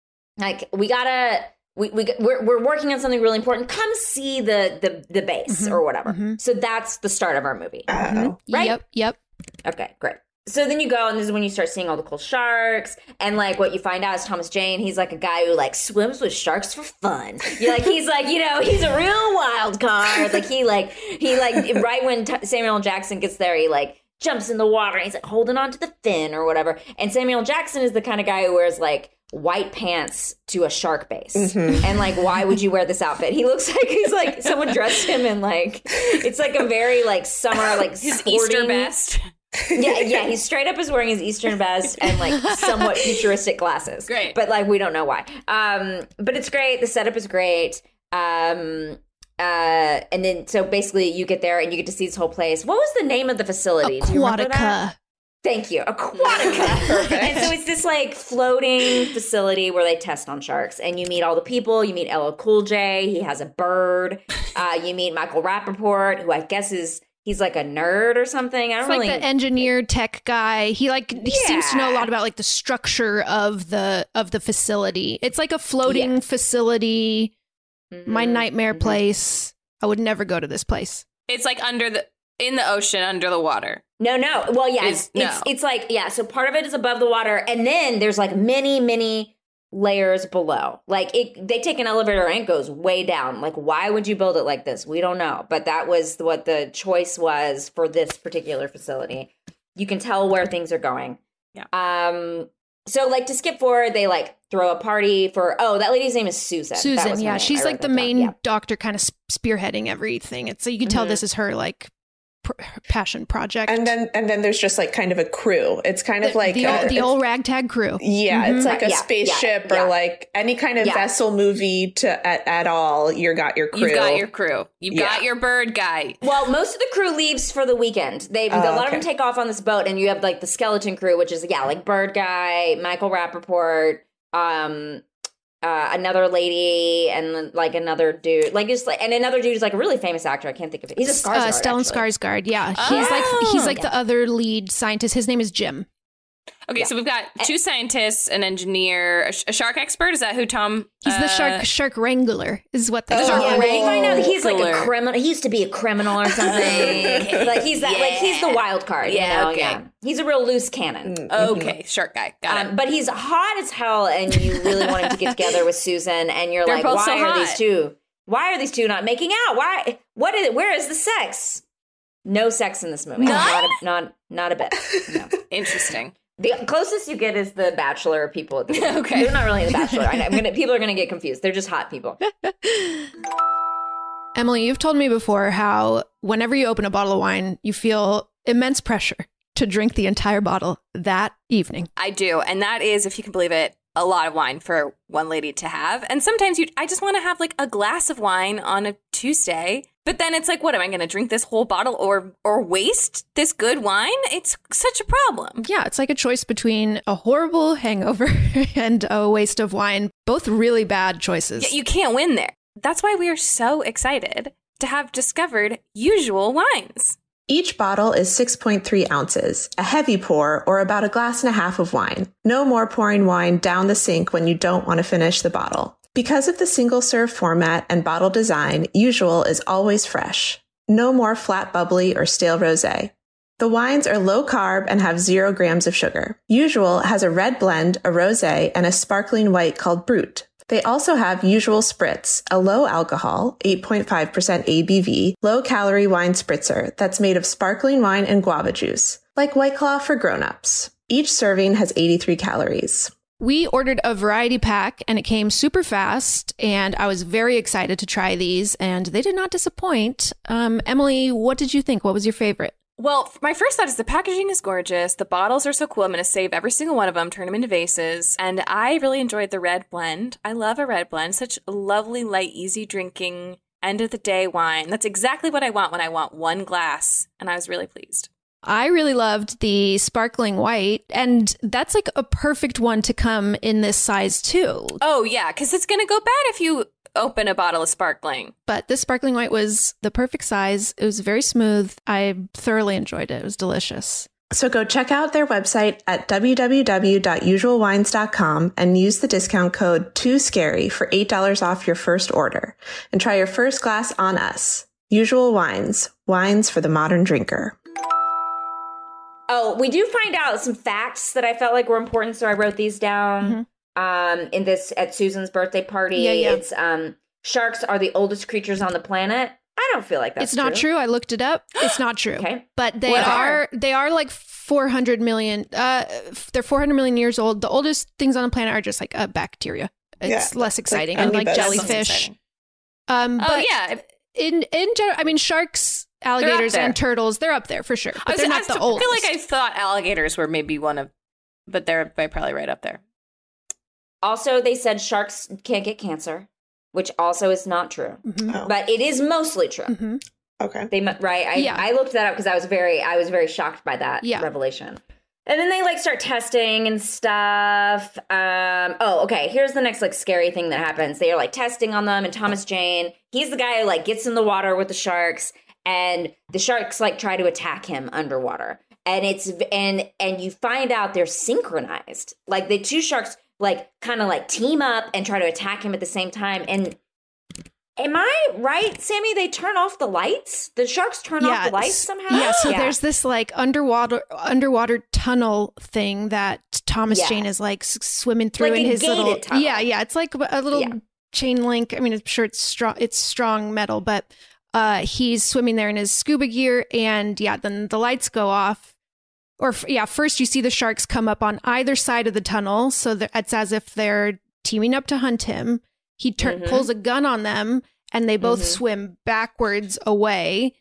Like we gotta, we we we're, we're working on something really important. Come see the the the base Mhm, or whatever. mhm. So that's the start of our movie, Oh. right? Yep. Yep. Okay, great. So then you go, and this is when you start seeing all the cool sharks, and like what you find out is Thomas Jane. He's like a guy who like swims with sharks for fun. You're like he's like you know he's a real wild card. Like he like he like right when T- Samuel L. Jackson gets there, he like jumps in the water. And he's like holding on to the fin or whatever. And Samuel L. Jackson is the kind of guy who wears like white pants to a shark base. Mhm. And like, why would you wear this outfit? He looks like he's like someone dressed him in like it's like a very like summer like His sporting Easter vest. yeah, yeah, he straight up is wearing his Eastern vest and like somewhat futuristic glasses. Great. But like we don't know why. Um, but it's great. The setup is great. Um, uh, and then so basically you get there and you get to see this whole place. What was the name of the facility? Do you remember that? Aquatica. Thank you. Aquatica. And so it's this like floating facility where they test on sharks and you meet all the people. You meet L L Cool J. He has a bird. Uh, you meet Michael Rappaport, who I guess is he's like a nerd or something. I don't It's like really the engineer tech guy. He like he seems to know a Yeah. lot about like the structure of the of the facility. It's like a floating Yeah. facility. My Mhm. nightmare Mhm. place. I would never go to this place. It's like under the in the ocean, under the water. No, no. Well, yeah, Is- it's, it's no. it's like yeah. So part of it is above the water, and then there's like many, many layers below. Like it, they take an elevator and it goes way down. Like, why would you build it like this? We don't know, but that was what the choice was for this particular facility. You can tell where things are going. Yeah. Um. So like to skip forward, they like throw a party for. Oh, that lady's name is Susan. That Susan, was her yeah, name. she's I like wrote the that down. main Yeah. doctor, kind of spearheading everything. It's so you can tell Mhm. this is her like pr- passion project. And then and then there's just like kind of a crew. It's kind of the, like the, a- old, the old ragtag crew. yeah, it's Mhm. like a Yeah, yeah, spaceship yeah. or like any kind of Yeah. vessel movie to at, at all. You got your crew. You've got your crew. You've Yeah. got your bird guy. Well, most of the crew leaves for the weekend. They Oh, a lot okay. of them take off on this boat, and you have like the skeleton crew, which is yeah, like Bird Guy, Michael Rappaport, um, uh, another lady, and like another dude, like just like and another dude is like a really famous actor. I can't think of it. He's a Skarsgård. Uh, Stellan actually. Skarsgård. Yeah, he's like he's like the other lead scientist. His name is Jim. Okay, Yeah. so we've got two scientists, an engineer, a, sh- a shark expert. Is that who Tom? He's the uh, shark shark wrangler. Is what they The call shark Yeah, him. but you find out that he's like a Wrangler. criminal. He used to be a criminal or something. Like he's that. Like he's the wild card. Yeah, you know? okay. Yeah. He's a real loose cannon. Okay, shark guy. Got it. Um, but he's hot as hell, and you really want him to get together with Susan. And you're They're like, both why so are hot. these two? Why are these two not making out? Why? What is it? Where is the sex? No sex in this movie. No? Not a, not, not a bit. No. Interesting. The closest you get is the Bachelor people. At the Okay. They're not really the Bachelor. I know, I'm gonna, people are going to get confused. They're just hot people. Emily, you've told me before how whenever you open a bottle of wine, you feel immense pressure to drink the entire bottle that evening. I do. And that is, if you can believe it, a lot of wine for one lady to have. And sometimes you, I just want to have like a glass of wine on a Tuesday. But then it's like, what am I going to drink this whole bottle or or waste this good wine? It's such a problem. Yeah, it's like a choice between a horrible hangover and a waste of wine. Both really bad choices. Yeah, you can't win there. That's why we are so excited to have discovered Usual Wines. Each bottle is six point three ounces, a heavy pour, or about a glass and a half of wine. No more pouring wine down the sink when you don't want to finish the bottle. Because of the single-serve format and bottle design, Usual is always fresh. No more flat bubbly or stale rosé. The wines are low-carb and have zero grams of sugar. Usual has a red blend, a rosé, and a sparkling white called Brut. They also have Usual Spritz, a low-alcohol, eight point five percent A B V, low-calorie wine spritzer that's made of sparkling wine and guava juice, like White Claw for grown-ups. Each serving has eighty-three calories. We ordered a variety pack and it came super fast, and I was very excited to try these, and they did not disappoint. Um, Emily, what did you think? What was your favorite? Well, my first thought is the packaging is gorgeous. The bottles are so cool. I'm going to save every single one of them, turn them into vases. And I really enjoyed the red blend. I love a red blend. Such lovely, light, easy drinking, end of the day wine. That's exactly what I want when I want one glass. And I was really pleased. I really loved the sparkling white, and that's like a perfect one to come in this size too. Oh, yeah, because it's going to go bad if you open a bottle of sparkling. But this sparkling white was the perfect size. It was very smooth. I thoroughly enjoyed it. It was delicious. So go check out their website at w w w dot usual wines dot com and use the discount code too scary for eight dollars off your first order. And try your first glass on us. Usual Wines. Wines for the modern drinker. Oh, we do find out some facts that I felt like were important, so I wrote these down. Mm-hmm. Um, in this at Susan's birthday party, yeah, yeah. it's um, sharks are the oldest creatures on the planet. I don't feel like that's It's not true. true. I looked it up. It's not true. Okay. But they What are, are? they are like four hundred million. Uh, they're four hundred million years old. The oldest things on the planet are just like a bacteria. It's Yeah, less exciting, like and like amoebas. jellyfish. Um, Oh, but yeah. in in general, I mean, sharks, alligators, there. and turtles, they're up there for sure. I, But was, they're I not the feel oldest. like I thought alligators were maybe one of, but they're, they're probably right up there. Also, they said sharks can't get cancer, which also is not true, Mhm. Oh. but it is mostly true. Mm-hmm. Okay. They mu- right. I, Yeah. I looked that up because I was very I was very shocked by that Yeah. revelation. And then they like start testing and stuff. Um, oh, okay. Here's the next like scary thing that happens. They are like testing on them, and Thomas Jane, he's the guy who like gets in the water with the sharks, and the sharks like try to attack him underwater. And it's and and you find out they're synchronized. Like the two sharks like kind of like team up and try to attack him at the same time. And am I right, Sammy? They turn off the lights. The sharks turn off the lights somehow. Yeah, so there's this like underwater underwater tunnel thing that Thomas Yeah. Jane is like s- swimming through Like in a his little gated tunnel. yeah yeah. It's like a little Yeah. chain link. I mean, I'm sure it's strong. It's strong metal, but uh, he's swimming there in his scuba gear, and yeah, then the lights go off. Or f- yeah, first you see the sharks come up on either side of the tunnel, so that it's as if they're teaming up to hunt him. He tur- Mhm. pulls a gun on them, and they both Mhm. swim backwards away.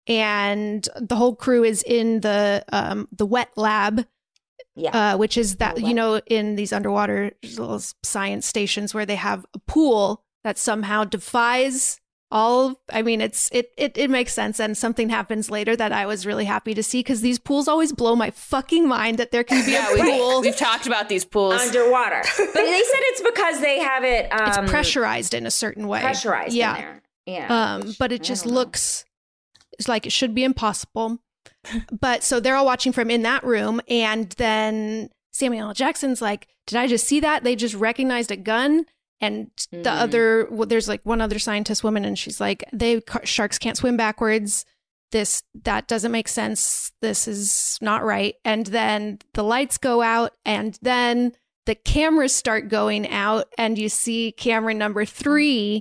And the whole crew is in the um, the wet lab, Yeah. uh, which is that The you know in these underwater little science stations where they have a pool that somehow defies all. I mean, it's it it it makes sense, and something happens later that I was really happy to see, because these pools always blow my fucking mind that there can be Yeah, a we, pool. we've talked about these pools. underwater. But they said it's because they have it um, It's pressurized in a certain way. pressurized yeah. in there. Yeah. Um, but it I just don't know. looks it's like it should be impossible. But so they're all watching from in that room, and then Samuel L. Jackson's like, "Did I just see that? They just recognized a gun." And the Mhm. other, well, there's like one other scientist woman, and she's like, "They sharks can't swim backwards. This that doesn't make sense. This is not right." And then the lights go out, and then the cameras start going out, and you see camera number three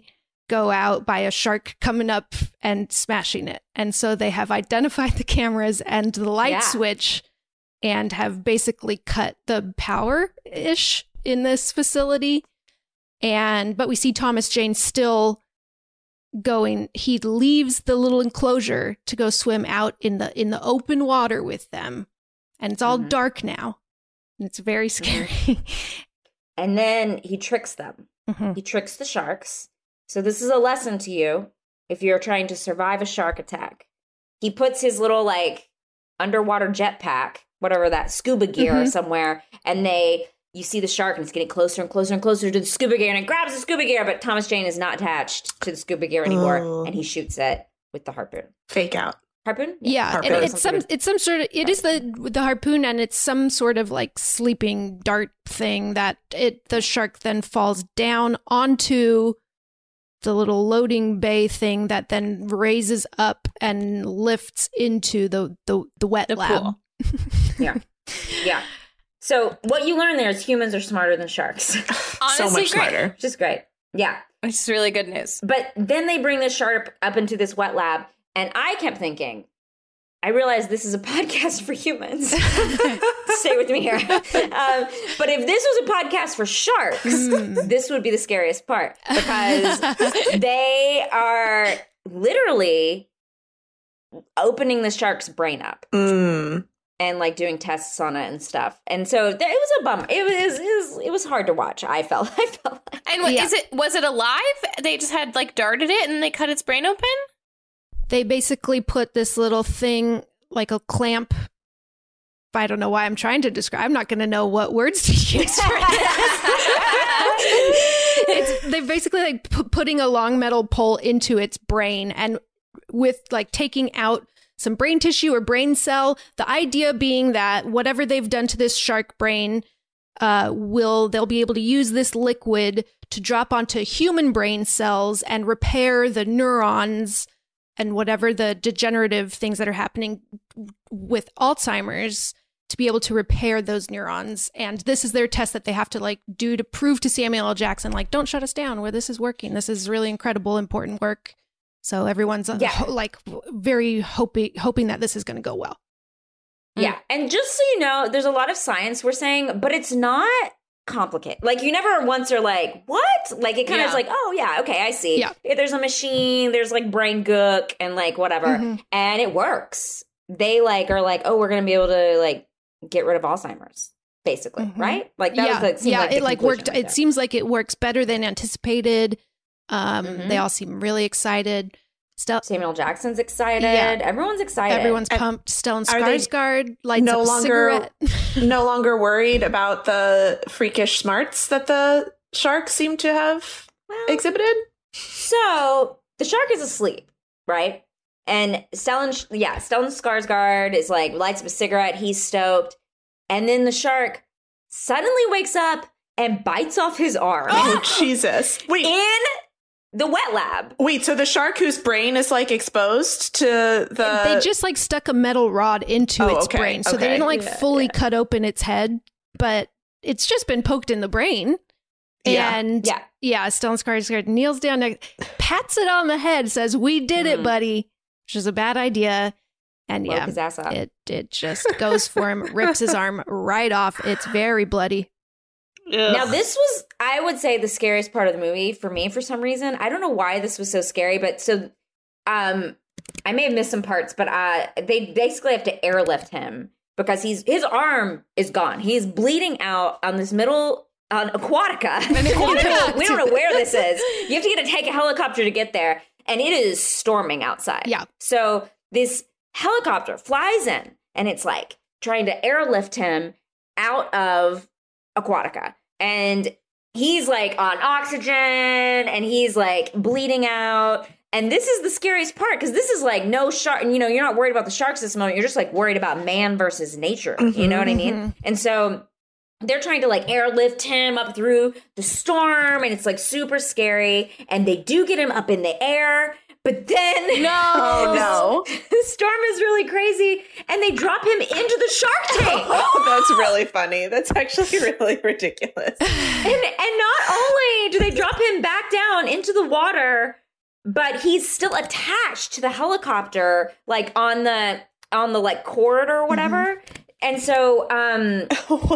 go out by a shark coming up and smashing it. And so they have identified the cameras and the light Yeah. switch and have basically cut the power-ish in this facility. And but we see Thomas Jane still going. He leaves the little enclosure to go swim out in the in the open water with them. And it's all Mhm. dark now. And it's very scary. And then he tricks them. Mhm. He tricks the sharks. So this is a lesson to you if you're trying to survive a shark attack. He puts his little like underwater jetpack, whatever that scuba gear Mhm. somewhere, and they you see the shark and it's getting closer and closer and closer to the scuba gear, and it grabs the scuba gear, but Thomas Jane is not attached to the scuba gear anymore, Oh. and he shoots it with the harpoon. Fake out. Harpoon? Yeah, Harpoon. and Or it's some sort of- it's some sort of it is the the harpoon, and it's some sort of like sleeping dart thing that it the shark then falls down onto the little loading bay thing that then raises up and lifts into the the, the wet The lab. pool. Yeah. Yeah. So what you learn there is humans are smarter than sharks. So Honestly, much great. smarter. Which is great. Yeah. It's really good news. But then they bring the shark up into this wet lab, and I kept thinking, I realized this is a podcast for humans. Stay with me here. Um, but if this was a podcast for sharks, this would be the scariest part because they are literally opening the shark's brain up Mm. and like doing tests on it and stuff. And so th- it was a bummer. It was, it was it was hard to watch. I felt I felt like. And what, Yeah. is it? Was it alive? They just had like darted it and they cut its brain open. They basically put this little thing like a clamp. I don't know why I'm trying to describe. I'm not going to know what words to use for this. It's, they're basically like pu- putting a long metal pole into its brain and with like taking out some brain tissue or brain cell. The idea being that whatever they've done to this shark brain, uh, will they'll be able to use this liquid to drop onto human brain cells and repair the neurons and whatever the degenerative things that are happening with Alzheimer's to be able to repair those neurons. And this is their test that they have to like do to prove to Samuel L. Jackson, like, don't shut us down where this is working. This is really incredible, important work. So everyone's uh, Yeah. ho- like very hoping hoping that this is going to go well. Yeah. And just so you know, there's a lot of science we're saying, but it's not complicated. Like you never once are like, what? Like it kind of Yeah. is like, oh yeah, okay, I see. Yeah. Yeah, there's a machine, there's like brain gook and like whatever. Mhm. And it works. They like are like, oh, we're gonna be able to like get rid of Alzheimer's, basically, Mhm. right? Like that yeah, was the, seemed yeah. like the it like conclusion worked. right It there. seems like it works better than anticipated. Um, Mhm. They all seem really excited. Stel- Samuel Jackson's excited. Yeah. Everyone's excited. Everyone's And pumped. Stellan are they Skarsgård lights no up a longer- cigarette. No longer worried about the freakish smarts that the sharks seem to have Well, exhibited. So the shark is asleep, right? And Stellan, yeah, Stellan Skarsgård is like lights up a cigarette. He's stoked, and then the shark suddenly wakes up and bites off his arm Oh, Jesus. Wait, in the wet lab. wait, so the shark whose brain is like exposed to the. they just like stuck a metal rod into Oh, its okay, brain, so they okay. didn't like Yeah, fully yeah. cut open its head, but it's just been poked in the brain. Yeah, And yeah. yeah, Stellan Skarsgård kneels down, next, pats it on the head, says, "We did it, Mhm. buddy," which is a bad idea. And Woke yeah, his ass up. it it just goes for him, rips his arm right off. It's very bloody. Now, this was, I would say, the scariest part of the movie for me for some reason. I don't know why this was so scary, but so um, I may have missed some parts, but uh, they basically have to airlift him because he's his arm is gone. He's bleeding out on this middle on Aquatica. Aquatica. We don't know where this is. You have to get a take a helicopter to get there, and it is storming outside. Yeah. So this helicopter flies in, and it's like trying to airlift him out of Aquatica, and he's like on oxygen and he's like bleeding out, and this is the scariest part because this is like no shark, you know, you're not worried about the sharks this moment, you're just like worried about man versus nature. Mm-hmm, You know what I mean? mhm. And so they're trying to like airlift him up through the storm, and it's like super scary, and they do get him up in the air, But then no, oh, no. the storm is really crazy, and they drop him into the shark tank. Oh, that's really funny. That's actually really ridiculous. And and not only do they drop him back down into the water, but he's still attached to the helicopter, like on the on the like corridor or whatever. Mm-hmm. And so, um,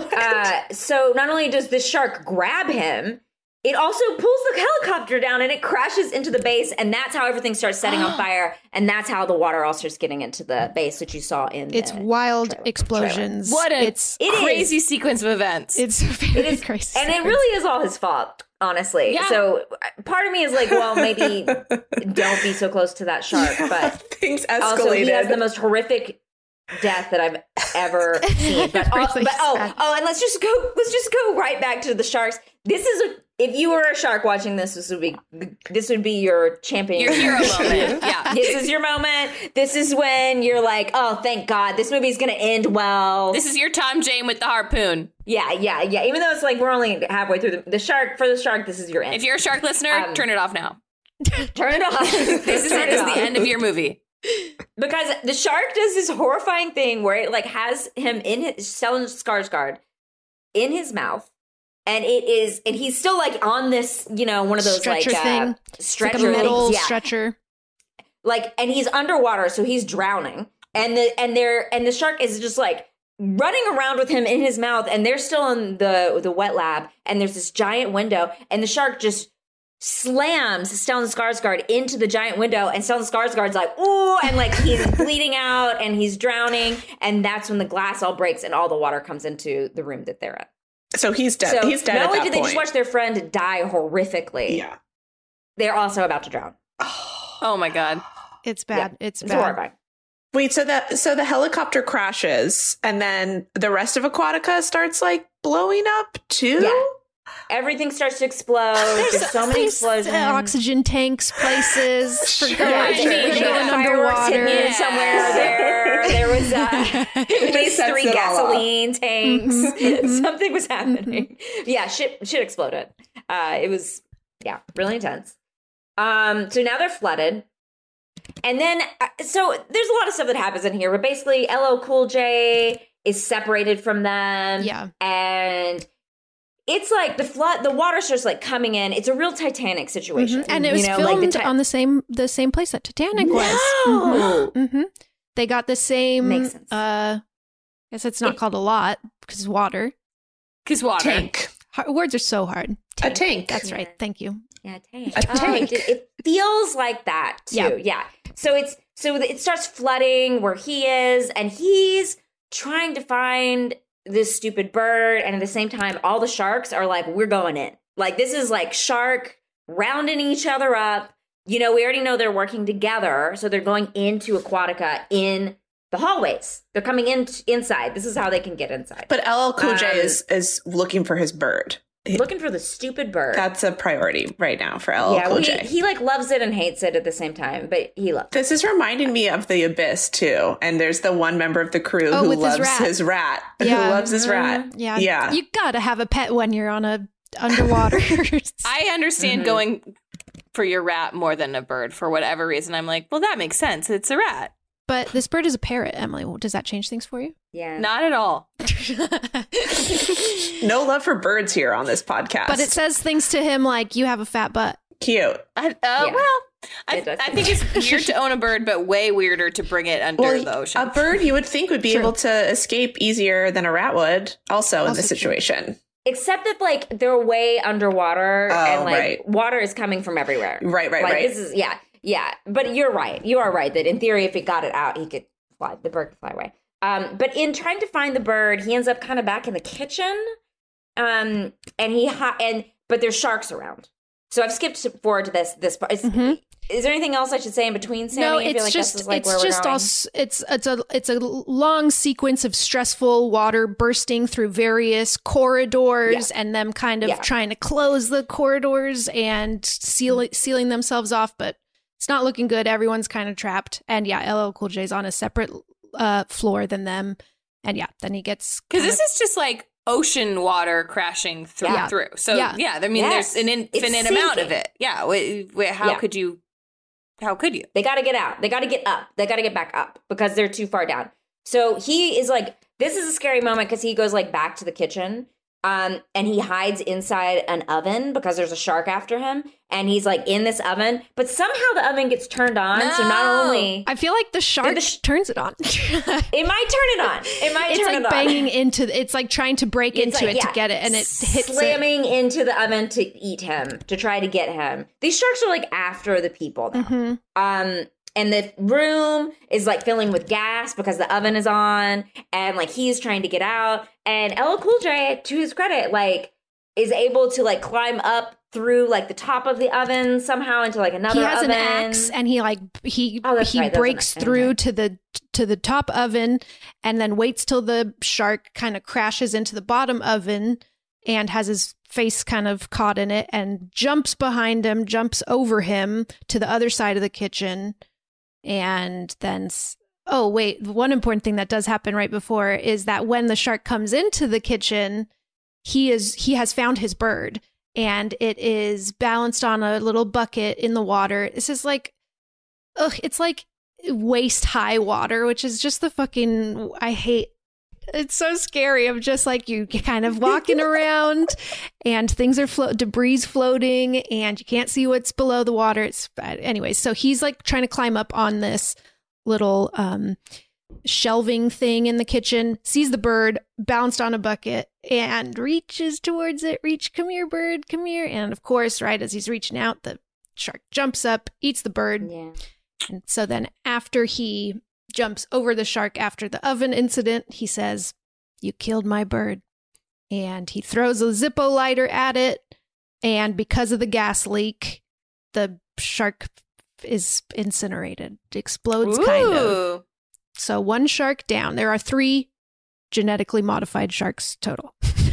uh, so not only does the shark grab him, it also pulls the helicopter down and it crashes into the base, and that's how everything starts setting on fire, and that's how the water all starts getting into the base that you saw in It's the wild trailer. explosions. What a it's It crazy is. sequence of events. It's very It is crazy. And it really is all his fault, honestly. Yeah. So part of me is like, well, maybe don't be so close to that shark, Yeah, but things escalated. also he has the most horrific death that I've ever seen. But, Really oh, but oh, sad. oh, and let's just go. Let's just go right back to the sharks. This is a. If you were a shark watching this, this would be this would be your champion, Your hero moment. Yeah, this is your moment. This is when you're like, oh, thank God, this movie's gonna end well. This is your Tom Jane with the harpoon. Yeah, yeah, yeah. Even though it's like we're only halfway through the, the shark. For the shark, this is your end. If you're a shark listener, Um, turn it off now. Turn it off. This is Turn it. This is off. the end of your movie. Because the shark does this horrifying thing where it like has him in his Stellan Skarsgård in his mouth, and it is, and he's still like on this, you know, one of those stretcher like thing. uh, stretcher It's like a metal things, yeah. stretcher. Like, and he's underwater, so he's drowning, and the and they're and the shark is just like running around with him in his mouth, and they're still in the the wet lab, and there's this giant window, and the shark just slams Stellan Skarsgård into the giant window, and Stellan Skarsgård's like, ooh, and like he's bleeding out and he's drowning, and that's when the glass all breaks and all the water comes into the room that they're in. So he's dead. So he's dead not at only that did they point. just watch their friend die horrifically, Yeah. they're also about to drown. Oh my God. It's bad. Yeah, it's it's bad. horrifying. Wait, so that so the helicopter crashes, and then the rest of Aquatica starts like blowing up too. Yeah. Everything starts to explode. There's, so many There's, explosions. uh, oxygen tanks, places for Sure, going, sure, for sure. going Fireworks underwater. hitting Yeah. somewhere there. There was uh, at least sets three it all off. gasoline tanks. Mhm. Something was happening. Yeah, shit, shit exploded. Uh, it was, yeah, really intense. Um, so now they're flooded. And then, uh, so there's a lot of stuff that happens in here, but basically L L Cool J is separated from them. Yeah. And it's like the flood, the water starts like coming in. It's a real Titanic situation. Mhm. And it was you know, filmed like the ti- on the same the same place that Titanic was. No! Mhm. Mhm. They got the same. Makes sense. Uh, I guess it's not It- called a lot because it's water. Because water. Tank. Hard, words are so hard. A tank. That's right. Thank you. Yeah, tank. A Oh, tank. it, it feels like that too. Yeah. Yeah. So it's so it starts flooding where he is, and he's trying to find this stupid bird, and at the same time, all the sharks are like, "We're going in." Like this is like shark rounding each other up. You know, we already know they're working together, so they're going into Aquatica in the hallways. They're coming in inside. This is how they can get inside. But L L Cool J Um, is is looking for his bird. Looking for the stupid bird. That's a priority right now for L L yeah, Cool well, J. he, he like loves it and hates it at the same time, but he loves it. This is reminding me of The Abyss too. And there's the one member of the crew Oh, who with his loves rat. his rat. Yeah. Who loves his rat. Yeah. Yeah. You gotta have a pet when you're on a underwater. I understand Mhm. going for your rat more than a bird for whatever reason. I'm like, well, that makes sense. It's a rat. But this bird is a parrot, Emily. Does that change things for you? Yeah. Not at all. No love for birds here on this podcast. But it says things to him like, you have a fat butt. Cute. I, uh, Yeah. Well, I, It does. I think it's weird to own a bird, but way weirder to bring it under Well, the ocean. a bird you would think would be True. able to escape easier than a rat would, also in Also this true. situation. Except that like they're way underwater Oh, and like right. water is coming from everywhere. Right, right, like, right. This is yeah, yeah. But you're right. You are right that in theory, if he got it out, he could fly. The bird could fly away. Um, but in trying to find the bird, he ends up kind of back in the kitchen. Um, and he ha- and but there's sharks around. So I've skipped forward to this this part. Is, Mhm. is there anything else I should say in between, Sammy? No, I feel it's like just this is like it's where just we're all going. s- it's it's a it's a long sequence of stressful water bursting through various corridors and them kind of Yeah. trying to close the corridors and seal, sealing themselves off, but it's not looking good. Everyone's kind of trapped, and yeah, L L Cool J's on a separate uh, floor than them, and yeah, then he gets Because kind this is just like ocean water crashing through. Yeah. through. So, Yeah. yeah, I mean, Yes. there's an It's infinite amount of sinking. it. Yeah. Wait, wait, how Yeah. could you How could you? They got to get out. They got to get up. They got to get back up because they're too far down. So he is like, this is a scary moment because he goes like back to the kitchen. Um, and he hides inside an oven because there's a shark after him. And he's like in this oven, but somehow the oven gets turned on. No. So not only I feel like the shark the sh- turns it on. It might turn it on. It might it's turn like it on. banging into. It's like trying to break it's into like, it yeah, to get it, and it hits slamming it. into the oven to eat him, to try to get him. These sharks are like after the people now. Mm-hmm. Um. And the room is like filling with gas because the oven is on, and like he's trying to get out. And L L Cool J, to his credit, like is able to like climb up through like the top of the oven somehow into like another. He has oven. an axe, and he like he oh, he right, breaks through to the to the top oven, and then waits till the shark kind of crashes into the bottom oven, and has his face kind of caught in it, and jumps behind him, jumps over him to the other side of the kitchen. And then, oh, wait, one important thing that does happen right before is that when the shark comes into the kitchen, he is he has found his bird, and it is balanced on a little bucket in the water. This is like, ugh, it's like waist high water, which is just the fucking, I hate. It's so scary. I'm just like, you kind of walking around and things are flo- debris floating and you can't see what's below the water. It's bad. Anyway, so he's like trying to climb up on this little um, shelving thing in the kitchen, sees the bird bounced on a bucket and reaches towards it. Reach, come here, bird, come here. And of course, right as he's reaching out, the shark jumps up, eats the bird. Yeah. And so then after he jumps over the shark after the oven incident, he says, "You killed my bird." And he throws a Zippo lighter at it. And because of the gas leak, the shark is incinerated. It explodes. Ooh. Kind of. So one shark down. There are three genetically modified sharks total.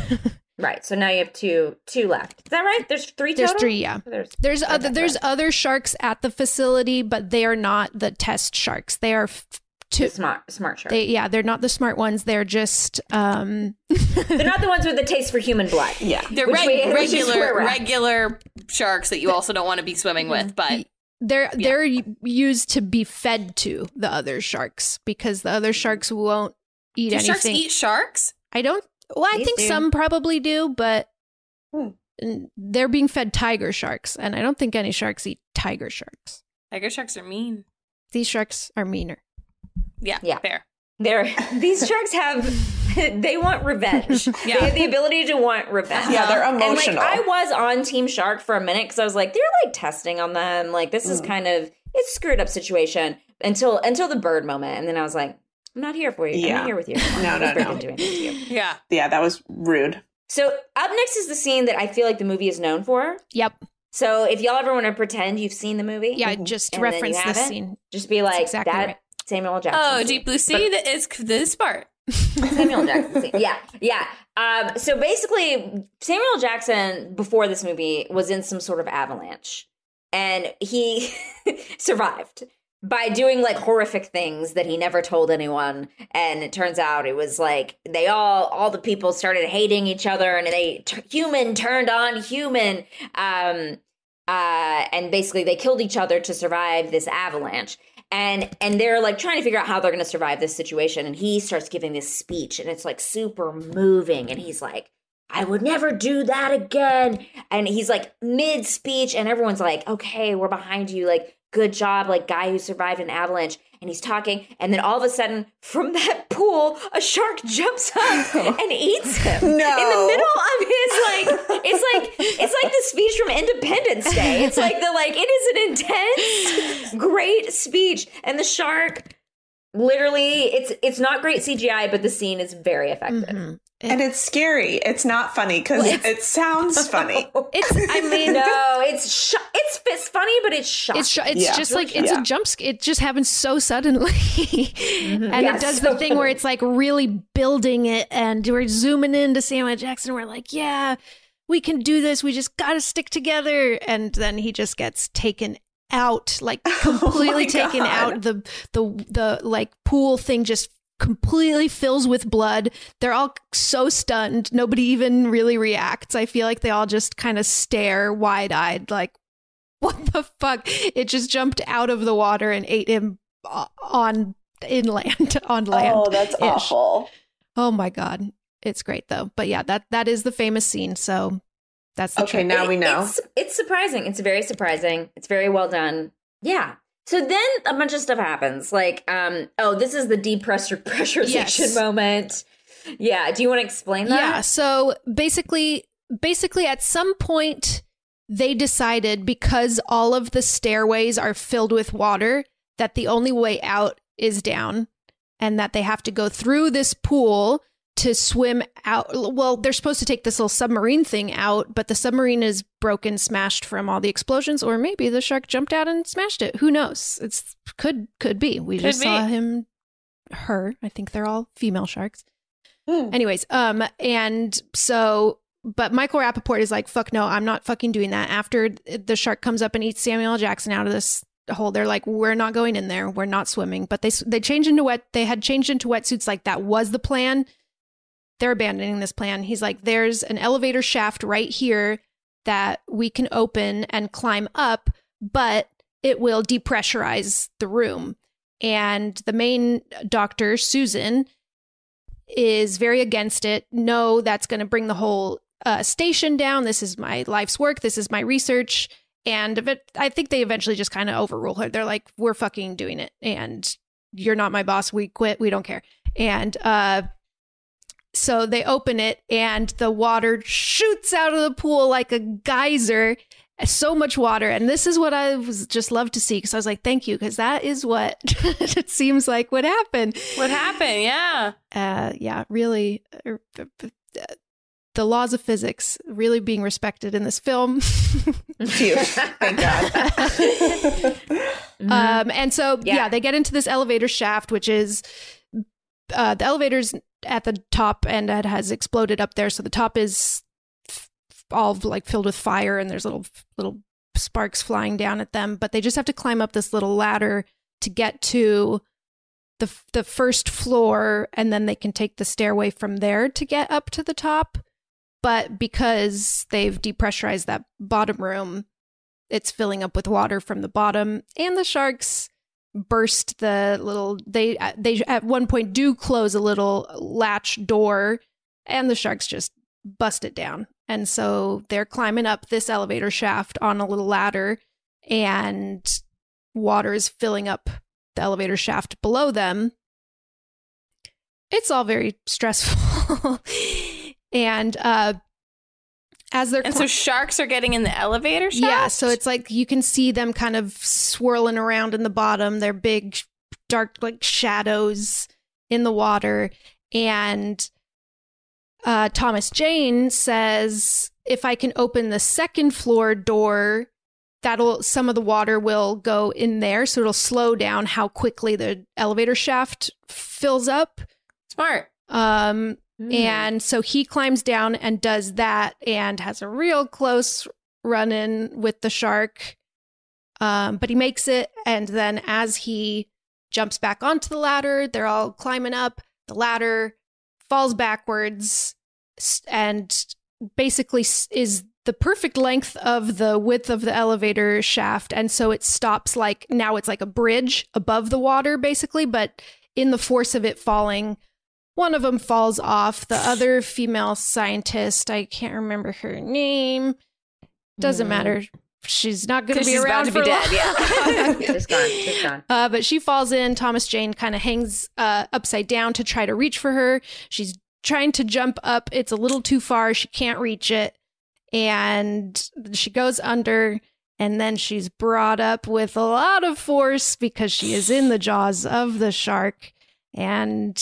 Right. So now you have two two left. Is that right? There's three total? There's three, yeah. There's there's other there's right. other sharks at the facility, but they are not the test sharks. They are f- two, smart smart sharks. They, yeah, they're not the smart ones. They're just um they're not the ones with the taste for human blood. Yeah. They're reg- we, regular regular sharks that you also don't want to be swimming with, but they're yeah. they're used to be fed to the other sharks because the other sharks won't eat do anything. Sharks eat sharks? I don't Well, I These think do. some probably do, but hmm. they're being fed tiger sharks, and I don't think any sharks eat tiger sharks. Tiger sharks are mean. These sharks are meaner. Yeah, yeah. fair. They're these sharks have they want revenge. Yeah. They have the ability to want revenge. Yeah, they're emotional. And like I was on Team Shark for a minute because I was like, they're like testing on them. Like this is mm. kind of it's a screwed up situation until until the bird moment, and then I was like, I'm not here for you. Yeah. I'm not here with you. No, no, no. Do anything to you. Yeah. Yeah, that was rude. So up next is the scene that I feel like the movie is known for. Yep. So if y'all ever want to pretend you've seen the movie. Yeah, just reference this scene. Just be like, exactly that right. Samuel Jackson. Oh, scene. Deep Blue Sea, that is this part. Samuel Jackson scene. Yeah, yeah. Um, so basically, Samuel Jackson, before this movie, was in some sort of avalanche. And he survived by doing like horrific things that he never told anyone. And it turns out it was like they all, all the people started hating each other and they, t- human turned on human. Um, uh, and basically they killed each other to survive this avalanche. And, and they're like trying to figure out how they're going to survive this situation. And he starts giving this speech and it's like super moving. And he's like, I would never do that again. And he's like mid speech and everyone's like, okay, we're behind you. Like, good job, like guy who survived an avalanche. And he's talking. And then all of a sudden from that pool, a shark jumps up and eats him. No. In the middle of his like, it's like, it's like the speech from Independence Day. It's like the, like, it is an intense, great speech. And the shark literally, it's, it's not great C G I, but the scene is very effective. Mm-hmm. And it's scary. It's not funny because well, it sounds funny. It's, I mean, no, it's sh- it's it's funny, but it's shocking. It's sh- it's yeah. just like it's yeah. a jump scare. It just happens so suddenly, mm-hmm. and yeah, it does so the thing funny. Where it's like really building it, and we're zooming into Samuel Jackson. We're like, yeah, we can do this. We just got to stick together, and then he just gets taken out, like completely oh taken God. out. The the the like pool thing just completely fills with blood. They're all so stunned. Nobody even really reacts. I feel like they all just kind of stare wide-eyed like, what the fuck? It just jumped out of the water and ate him on inland, on land. Oh, that's awful. Oh my God. It's great though. But yeah, that that is the famous scene. So that's the okay. trick. Now we know. It's, it's surprising. It's very surprising. It's very well done. Yeah. So then a bunch of stuff happens. Like, um, oh, this is the depressure pressurization Yes. moment. Yeah. Do you want to explain that? Yeah. So basically, basically at some point they decided, because all of the stairways are filled with water, that the only way out is down, and that they have to go through this pool to swim out. Well, they're supposed to take this little submarine thing out, but the submarine is broken, smashed from all the explosions, or maybe the shark jumped out and smashed it. Who knows? It's could could be. We Could just be. saw him, her. I think they're all female sharks. Hmm. Anyways, um, and so, but Michael Rappaport is like, fuck no, I'm not fucking doing that. After the shark comes up and eats Samuel L. Jackson out of this hole, they're like, we're not going in there. We're not swimming. But they they changed into wet. They had changed into wetsuits. Like that was the plan. They're abandoning this plan. He's like, there's an elevator shaft right here that we can open and climb up, but it will depressurize the room. And the main doctor, Susan, is very against it. No, that's going to bring the whole uh, station down. This is my life's work. This is my research. And if it, I think they eventually just kind of overrule her. They're like, we're fucking doing it. And you're not my boss. We quit. We don't care. And uh, so they open it and the water shoots out of the pool like a geyser. So much water. And this is what I was just love to see, because I was like, thank you, because that is what it seems like would happen. What happened? Yeah. Uh, yeah, really. Uh, the laws of physics really being respected in this film. Phew. Thank God. Mm-hmm. Um, and so, yeah. Yeah. they get into this elevator shaft, which is uh, the elevator's at the top and it has exploded up there. So the top is f- all like filled with fire and there's little little sparks flying down at them. But they just have to climb up this little ladder to get to the the first floor, and then they can take the stairway from there to get up to the top. But because they've depressurized that bottom room, it's filling up with water from the bottom, and the sharks burst the little they they at one point do close a little latch door, and the sharks just bust it down. And so they're climbing up this elevator shaft on a little ladder, and water is filling up the elevator shaft below them. It's all very stressful. And uh as they're And so sharks are getting in the elevator shaft? yeah, so it's like you can see them kind of swirling around in the bottom. They're big, dark, like shadows in the water. And uh, Thomas Jane says, if I can open the second floor door, that'll some of the water will go in there. So it'll slow down how quickly the elevator shaft fills up. Smart. Um, Mm. And so he climbs down and does that and has a real close run-in with the shark. Um, but he makes it. And then as he jumps back onto the ladder, they're all climbing up. The ladder falls backwards s- and basically s- is the perfect length of the width of the elevator shaft. And so it stops like, now it's like a bridge above the water, basically. But in the force of it falling, one of them falls off. The other female scientist, I can't remember her name. Doesn't Mm. matter. She's not going to 'Cause be she's around about to for be long. dead, yeah. She's gone, she's gone. Uh, but she falls in. Thomas Jane kind of hangs uh, upside down to try to reach for her. She's trying to jump up. It's a little too far. She can't reach it. And she goes under. And then she's brought up with a lot of force because she is in the jaws of the shark. And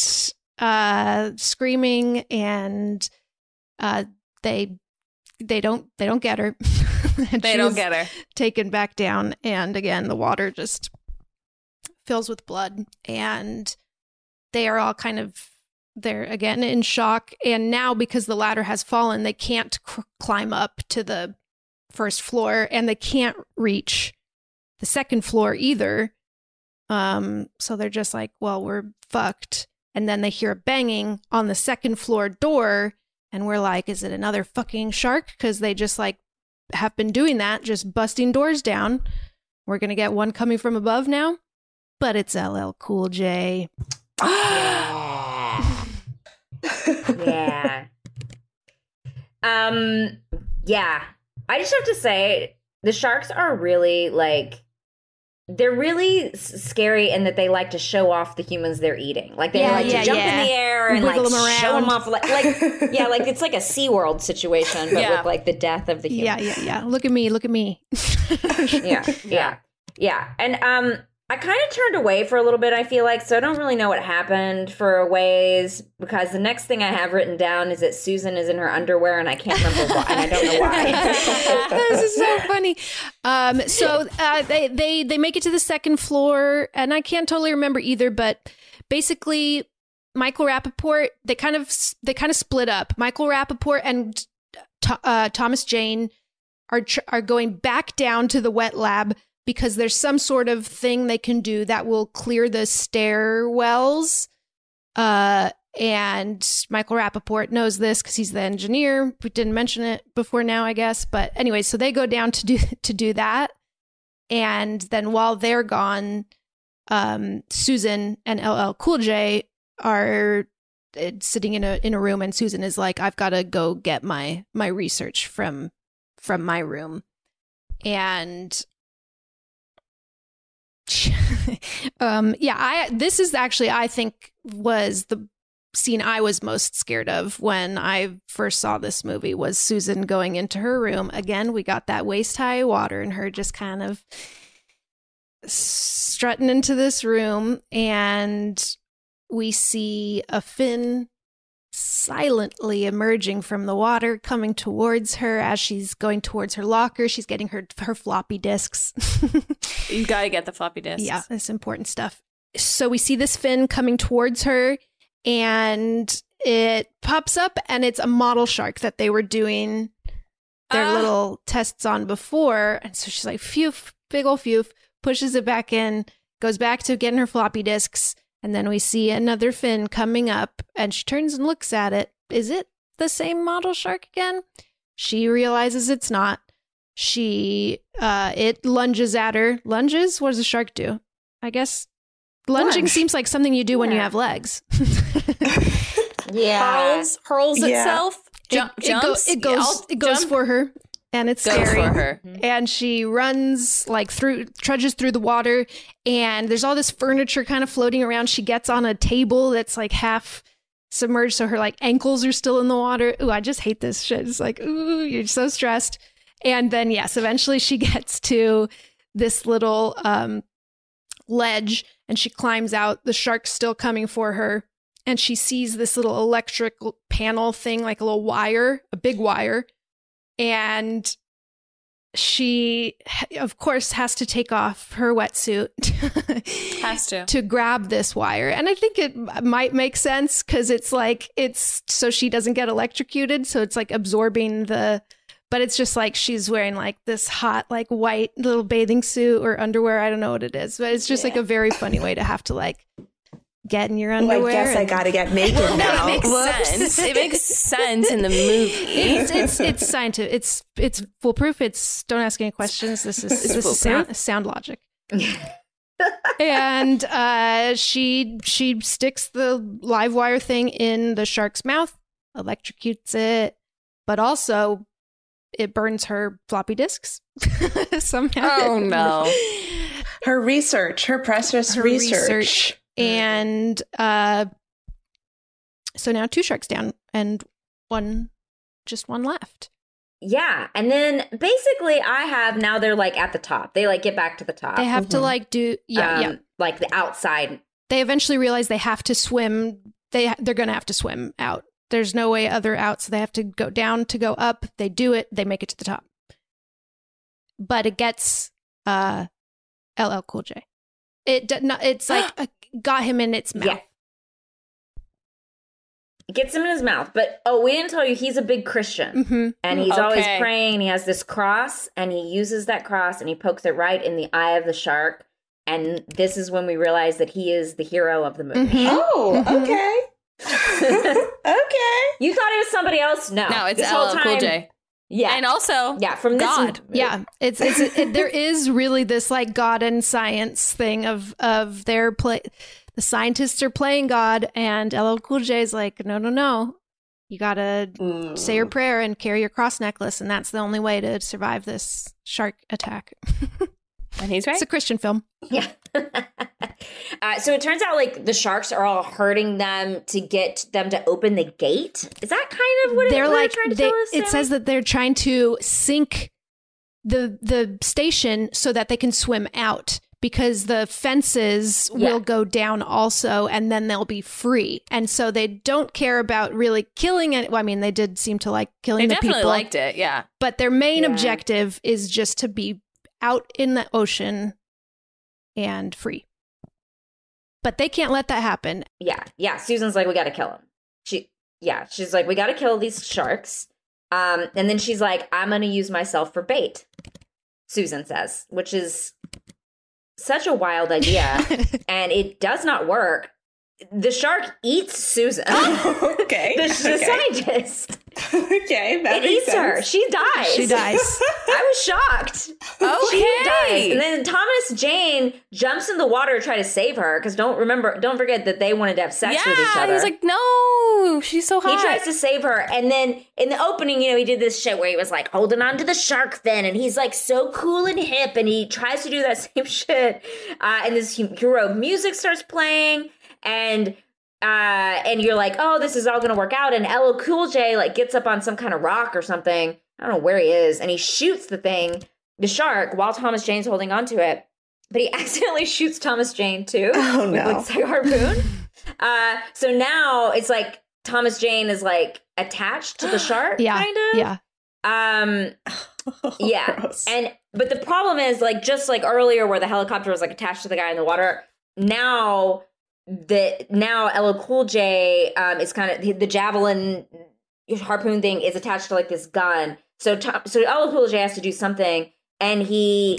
uh screaming, and uh they they don't they don't get her. And They she don't was get her. taken back down, and again the water just fills with blood, and they are all kind of they're again in shock. And now, because the ladder has fallen, they can't c- climb up to the first floor, and they can't reach the second floor either. Um so they're just like, well, we're fucked. And then they hear a banging on the second floor door. And we're like, is it another fucking shark? Because they just like have been doing that, just busting doors down. We're going to get one coming from above now, but it's L L Cool J. Yeah. yeah. Um, yeah. I just have to say, the sharks are really, like, they're really s- scary in that they like to show off the humans they're eating. Like, they Yeah, like yeah, to jump yeah. in the air and, Wiggle like, them show them around. off. Like, like, yeah, like, it's like a SeaWorld situation, but Yeah. with, like, the death of the Yeah, humans. yeah, yeah. Look at me. Look at me. yeah, yeah, yeah. And um, I kind of turned away for a little bit, I feel like, so I don't really know what happened for a ways, because the next thing I have written down is that Susan is in her underwear, and I can't remember why, and I don't know why. This is so funny. Um, so uh, they they they make it to the second floor, and I can't totally remember either. But basically, Michael Rappaport they kind of they kind of split up. Michael Rappaport and Th- uh, Thomas Jane are tr- are going back down to the wet lab because there's some sort of thing they can do that will clear the stairwells. Uh, and Michael Rappaport knows this because he's the engineer. We didn't mention it before now, I guess. But anyway, so they go down to do to do that. And then while they're gone, um, Susan and L L Cool J are uh, sitting in a in a room, and Susan is like, "I've got to go get my my research from from my room," and um, yeah, I this is actually I think was the scene I was most scared of when I first saw this movie was Susan going into her room. Again, we got that waist high water and her just kind of strutting into this room, and we see a fin silently emerging from the water, coming towards her as she's going towards her locker. She's getting her her floppy disks. You gotta get the floppy disks. Yeah, that's important stuff. So we see this fin coming towards her, and it pops up, and it's a model shark that they were doing their Ah. little tests on before. And so she's like, phew, big ol' phew, pushes it back in, goes back to getting her floppy disks. And then we see another fin coming up, and she turns and looks at it. Is it the same model shark again? She realizes it's not. She, uh, it lunges at her. Lunges? What does a shark do? I guess lunging Lunge. seems like something you do when you Yeah. have legs. Yeah. Hurls, hurls Yeah. itself. Jump, it, it, go- jumps. it goes, I'll it goes jump. for her, and it's Goes scary. for her. And she runs like through, trudges through the water, and there's all this furniture kind of floating around. She gets on a table that's like half submerged, so her like ankles are still in the water. Ooh, I just hate this shit. It's like, ooh, you're so stressed. And then yes, eventually she gets to this little um, ledge, and she climbs out. The shark's still coming for her, and she sees this little electric panel thing, like a little wire, a big wire. And she, of course, has to take off her wetsuit Has to. to grab this wire. And I think it might make sense because it's like, it's so she doesn't get electrocuted. So it's like absorbing the, but it's just like she's wearing like this hot, like white little bathing suit or underwear. I don't know what it is, but it's just like a very funny way to have to like get in your Well, underwear. I guess I and- gotta get naked No, now. it makes Whoops. sense. It makes sense in the movie. it's it's it's scientific. It's it's foolproof. It's don't ask any questions. This is this is sound, sound logic. And uh, she she sticks the live wire thing in the shark's mouth, electrocutes it, but also it burns her floppy disks somehow. Oh no! Her research, her precious Her research. research. And uh, so now two sharks down and one, just one left. Yeah. And then basically I have, now they're like at the top. They like get back to the top. They have to like do yeah Um, yeah. Like the outside. They eventually realize they have to swim. They they're gonna have to swim out. There's no way other out, so they have to go down to go up. They do it. They make it to the top. But it gets uh, L L Cool J. It d- not, it's like uh, got him in its mouth. Yeah. It gets him in his mouth. But oh, we didn't tell you he's a big Christian. Mm-hmm. And he's always Okay. praying. He has this cross and he uses that cross and he pokes it right in the eye of the shark. And this is when we realize that he is the hero of the movie. Mhm. Oh, Mhm. okay. Okay. You thought it was somebody else? No. No, it's This L whole L Cool time- J. Yeah. And also, yeah, from this God. Yeah. It's, it's, it, there is really this like God and science thing of, of their play. The scientists are playing God, and L L Cool J is like, no, no, no. You got to mm. say your prayer and carry your cross necklace. And that's the only way to survive this shark attack. And he's right. It's a Christian film. Yeah. uh, so it turns out like the sharks are all hurting them to get them to open the gate. Is that kind of what they're it, what like? Trying to they, tell us, it says that they're trying to sink the the station so that they can swim out, because the fences yeah. will go down also, and then they'll be free. And so they don't care about really killing it. Well, I mean, they did seem to like killing they the people. They definitely liked it, yeah. But their main yeah. objective is just to be out in the ocean and free. But they can't let that happen. Yeah, yeah. Susan's like, we got to kill him. She, yeah, she's like, we got to kill these sharks. Um, and then she's like, I'm going to use myself for bait, Susan says, which is such a wild idea. And it does not work. The shark eats Susan. Oh, okay. the, the okay. scientist. Okay, that it makes eats sense. her. She dies. She dies. I was shocked. Okay. She dies. And then Thomas Jane jumps in the water to try to save her, because don't remember, don't forget that they wanted to have sex yeah, with each other. He's like, no, she's so hot. He tries to save her, and then in the opening, you know, he did this shit where he was like holding on to the shark fin, and he's like so cool and hip, and he tries to do that same shit. Uh, and this hero music starts playing, and uh, and you're like, oh, this is all gonna work out. And L L Cool J like gets up on some kind of rock or something. I don't know where he is, and he shoots the thing, the shark, while Thomas Jane's holding onto it. But he accidentally shoots Thomas Jane too. Oh no! With like a harpoon. uh, so now it's like Thomas Jane is like attached to the shark. Yeah, kind of. Yeah. Um. Oh, yeah. gross. And but the problem is, like, just like earlier, where the helicopter was like attached to the guy in the water. Now that now L L Cool J um, is kind of the javelin harpoon thing is attached to like this gun. So so L L Cool J has to do something, and he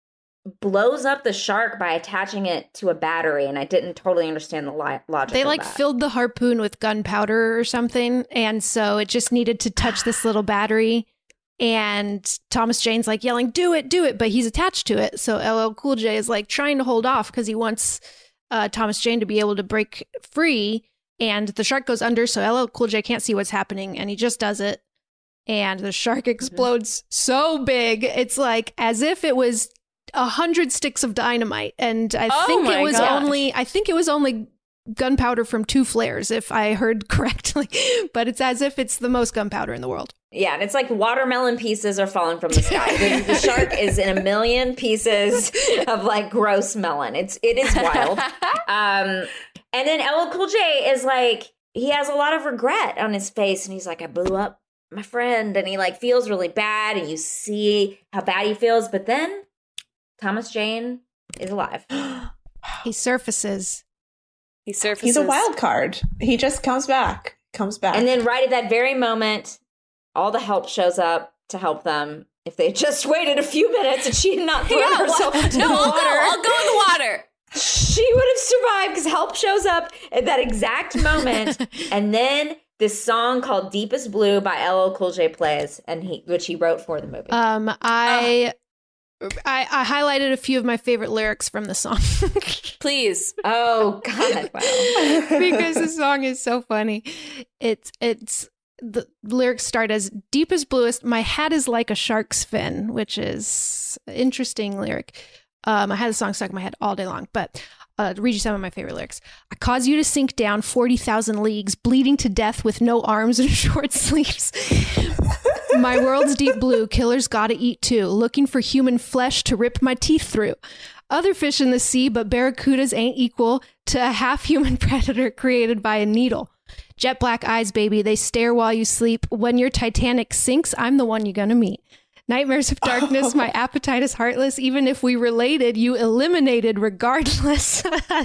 blows up the shark by attaching it to a battery. And I didn't totally understand the li- logic. They of like that. filled the harpoon with gunpowder or something, and so it just needed to touch this little battery. And Thomas Jane's like yelling, "Do it, do it!" But he's attached to it, so L L Cool J is like trying to hold off because he wants uh, Thomas Jane to be able to break free. And the shark goes under, so L L Cool J can't see what's happening, and he just does it. And the shark explodes mm-hmm. so big, it's like as if it was a hundred sticks of dynamite. And I oh think it was gosh. only, I think it was only gunpowder from two flares, if I heard correctly. But it's as if it's the most gunpowder in the world. Yeah, and it's like watermelon pieces are falling from the sky. the, the shark is in a million pieces of like gross melon. It's it is wild. Um, and then L L Cool J is like, he has a lot of regret on his face, and he's like, I blew up my friend, and he like feels really bad, and you see how bad he feels. But then Thomas Jane is alive. He surfaces. He surfaces. He's a wild card. He just comes back. Comes back. And then right at that very moment, all the help shows up to help them. If they just waited a few minutes and she had not thrown yeah, herself well, into no, the I'll water. go. I'll go in the water. She would have survived because help shows up at that exact moment. And then this song called Deepest Blue by L L Cool J plays, and he which he wrote for the movie. Um, I... Uh. I, I highlighted a few of my favorite lyrics from the song. Please. Oh God. Wow. Because the song is so funny. It's it's the lyrics start as deepest bluest, my hat is like a shark's fin, which is an interesting lyric. Um, I had the song stuck in my head all day long, but uh, to read you some of my favorite lyrics. I cause you to sink down forty thousand leagues, bleeding to death with no arms and short sleeves. My world's deep blue, killers gotta eat too, looking for human flesh to rip my teeth through. Other fish in the sea, but barracudas ain't equal to a half-human predator created by a needle. Jet black eyes, baby, they stare while you sleep. When your Titanic sinks, I'm the one you're gonna meet. Nightmares of darkness, my appetite is heartless. Even if we related, you eliminated regardless.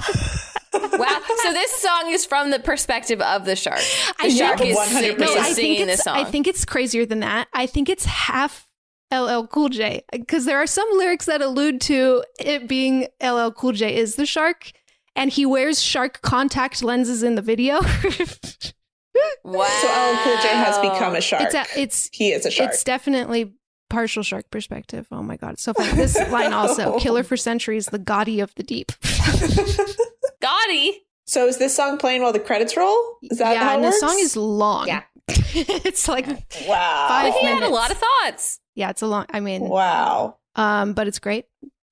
Wow. So this song is from the perspective of the shark. The I shark think is, one hundred percent. is No, I singing think this it's, song. I think it's crazier than that. I think it's half L L Cool J, because there are some lyrics that allude to it being L L Cool J is the shark, and he wears shark contact lenses in the video. Wow. So L L Cool J has become a shark. It's a, it's he is a shark. It's definitely partial shark perspective. Oh my god, it's so funny. This line also, killer for centuries, the Gotti of the deep. Gotti. So is this song playing while the credits roll? Is that yeah, how it and works? the song is long. Yeah. It's like wow. five But he minutes. had a lot of thoughts. Yeah, it's a long. I mean, wow. Um, but it's great.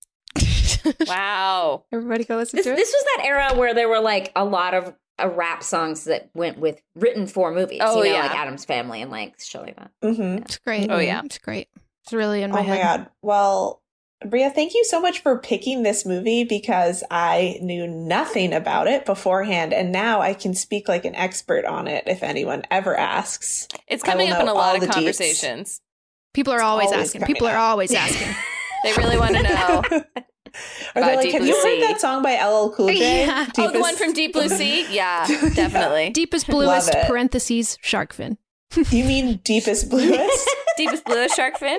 Wow. Everybody go listen This, to it. this was that era where there were like a lot of uh, rap songs that went with written for movies. Oh, you know, yeah. like Addams Family and like shit like that. Mm-hmm. It's great. Oh, yeah. It's great. It's really in my oh head. my god. Well, Bria, thank you so much for picking this movie because I knew nothing about it beforehand, and now I can speak like an expert on it if anyone ever asks. It's I coming will up in know a lot all of the deets. conversations. People are always, always asking. coming People are up. always asking. They really want to know. Or they're About like, Deep have Blue you Sea. heard that song by L L Cool J? Yeah. Oh, the Deepest- one from Deep Blue Sea? Yeah, definitely. Deepest, bluest, Love it. parentheses, shark fin. You mean deepest, bluest? Deepest bluest shark fin?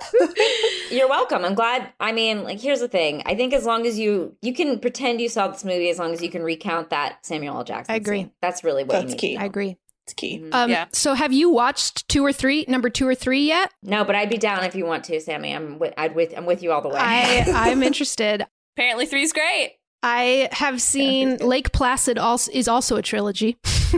You're welcome. I'm glad. I mean, like, here's the thing. I think as long as you you can pretend you saw this movie, as long as you can recount that Samuel L. Jackson. I agree. scene. That's really what That's you need. key. to I know. agree. It's key. Um, Yeah. So have you watched two or three, number two or three yet? No, but I'd be down if you want to, Sammy. I'm with. I'd with. I'm with you all the way. I, I'm interested. Apparently three's great. I have seen Lake Placid also is also a trilogy.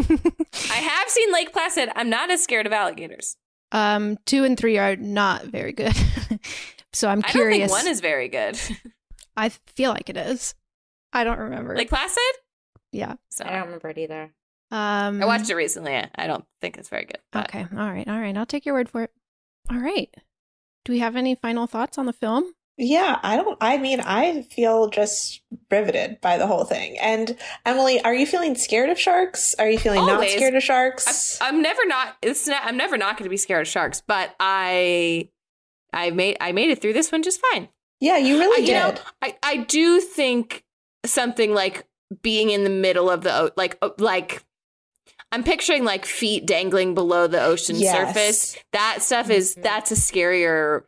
I have seen Lake Placid. I'm not as scared of alligators. Um, two and three are not very good. So I'm I don't curious. think one is very good. I feel like it is. I don't remember. Lake Placid? yeah. So I don't remember it either. Um, I watched it recently. I don't think it's very good. But Okay. All right. All right. I'll take your word for it. All right. Do we have any final thoughts on the film? Yeah, I don't, I mean, I feel just riveted by the whole thing. And Emily, are you feeling scared of sharks? Are you feeling not Always. scared of sharks? I'm, I'm never not. It's not, I'm never not going to be scared of sharks. But I, I made I made it through this one just fine. Yeah, you really I, did. You know, I I do think something like being in the middle of the o- like o- like. I'm picturing like feet dangling below the ocean Yes. surface. That stuff is that's a scarier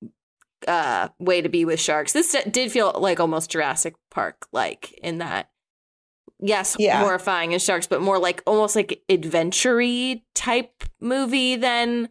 uh, way to be with sharks. This did feel like almost Jurassic Park like in that. Yes, Yeah. horrifying as sharks, but more like almost like adventure-y type movie than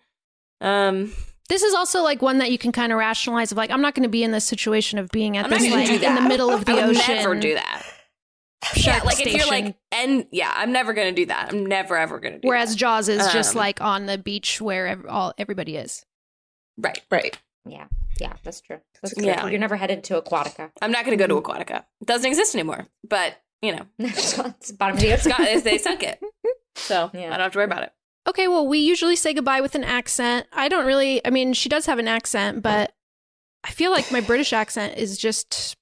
um This is also like one that you can kind of rationalize of like, I'm not going to be in this situation of being at I'm not this gonna like do in the that. middle of the I would ocean. never do that. Shark Yeah, like station. if you're like and yeah, I'm never gonna do that. I'm never ever gonna do Whereas that. Jaws is just Um, like on the beach where ev- all everybody is. Right. Right. Yeah, yeah, that's true. That's a true. good Yeah. point. You're never headed to Aquatica. I'm not gonna go to Aquatica. It doesn't exist anymore. But you know, It's bottom of the it's ocean. got, they sunk it. So Yeah. I don't have to worry about it. Okay, well, we usually say goodbye with an accent. I don't really, I mean, she does have an accent, but I feel like my British accent is just,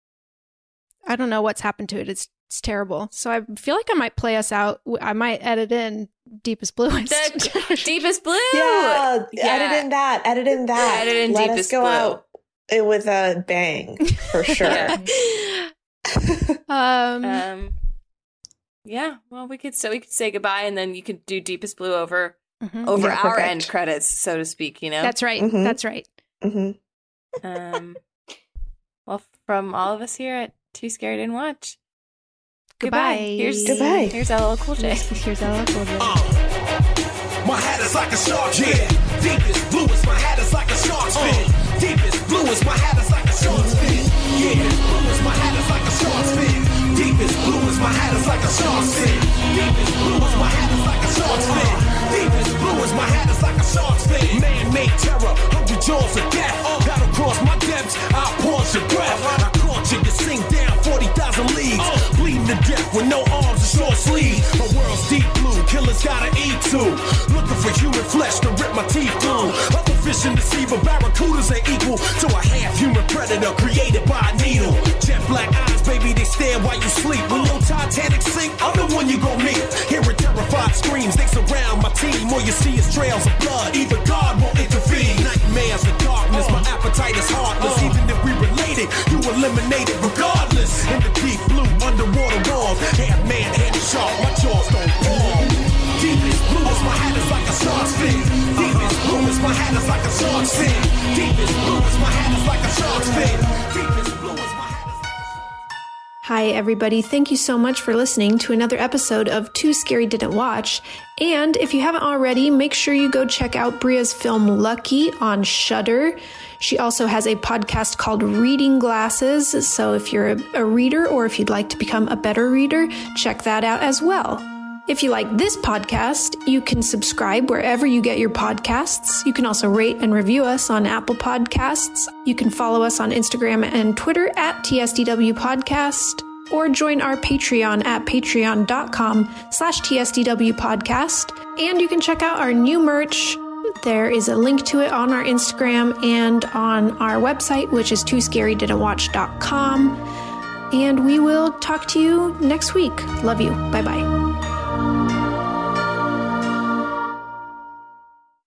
I don't know what's happened to it. It's it's terrible. So I feel like I might play us out. I might edit in Deepest Bluest. The Deepest Blue. Yeah, Yeah. edit in that. Edit in that. Edit in Let us Deepest go Blue. out uh, with a bang for sure. Yeah. um, Um. Yeah. Well, we could so we could say goodbye, and then you could do Deepest Blue over mhm. over Yeah, our perfect. end credits, so to speak. You know. That's right. Mhm. That's right. hmm Um. Well, from all of us here at Too Scared and Watch. Goodbye. Here's Goodbye. Here's L L Cool J. Here's L L Cool J. My hat is like a shark's fin. Deepest blue is my hat is like a shark's fin. Deepest blue is my hat is like a shark's fin. Yeah, blue is my hat is like a shark's fin. Deepest blue is my hat is like a shark's fin. Deepest blue is my hat is like a shark's fin. Deepest blue is my hat is like a shark's fin. Man-made terror, hundred jaws of death. Battle cross my depths, I'll pause your breath. I caught you, you sink down forty thousand leagues. Bleeding to death with no arms and short sleeves. My world's deep blue, killers gotta eat too. Looking for human flesh to rip my teeth through. Other fish in the sea, but barracudas ain't equal to a half-human predator created by a needle. Jet black eyes, baby, they stare while you sleep. When your Titanic sink, I'm the one you gon' meet. Hearing terrified screams, they surround my team. All you see is trails of blood, either God won't intervene. Nightmares of darkness, my appetite is heartless. Even if we related, you eliminated regardless. In the deep blue, underwater walls, half man, half shark, my jaws don't fall. Deepest blue is my hat is like a shark's fin. Deepest blue is my hat is like a shark's fin. Deepest blue is my hat is like a shark's fin. Deepest blue is my hat is like Hi, everybody. Thank you so much for listening to another episode of Too Scary Didn't Watch. And if you haven't already, make sure you go check out Bria's film Lucky on Shudder. She also has a podcast called Reading Glasses. So if you're a, a reader or if you'd like to become a better reader, check that out as well. If you like this podcast, you can subscribe wherever you get your podcasts. You can also rate and review us on Apple Podcasts. You can follow us on Instagram and Twitter at T S D W Podcast, or join our Patreon at patreon.com slash TSDW Podcast. And you can check out our new merch. There is a link to it on our Instagram and on our website, which is too scary didn't watch dot com. And we will talk to you next week. Love you. Bye-bye.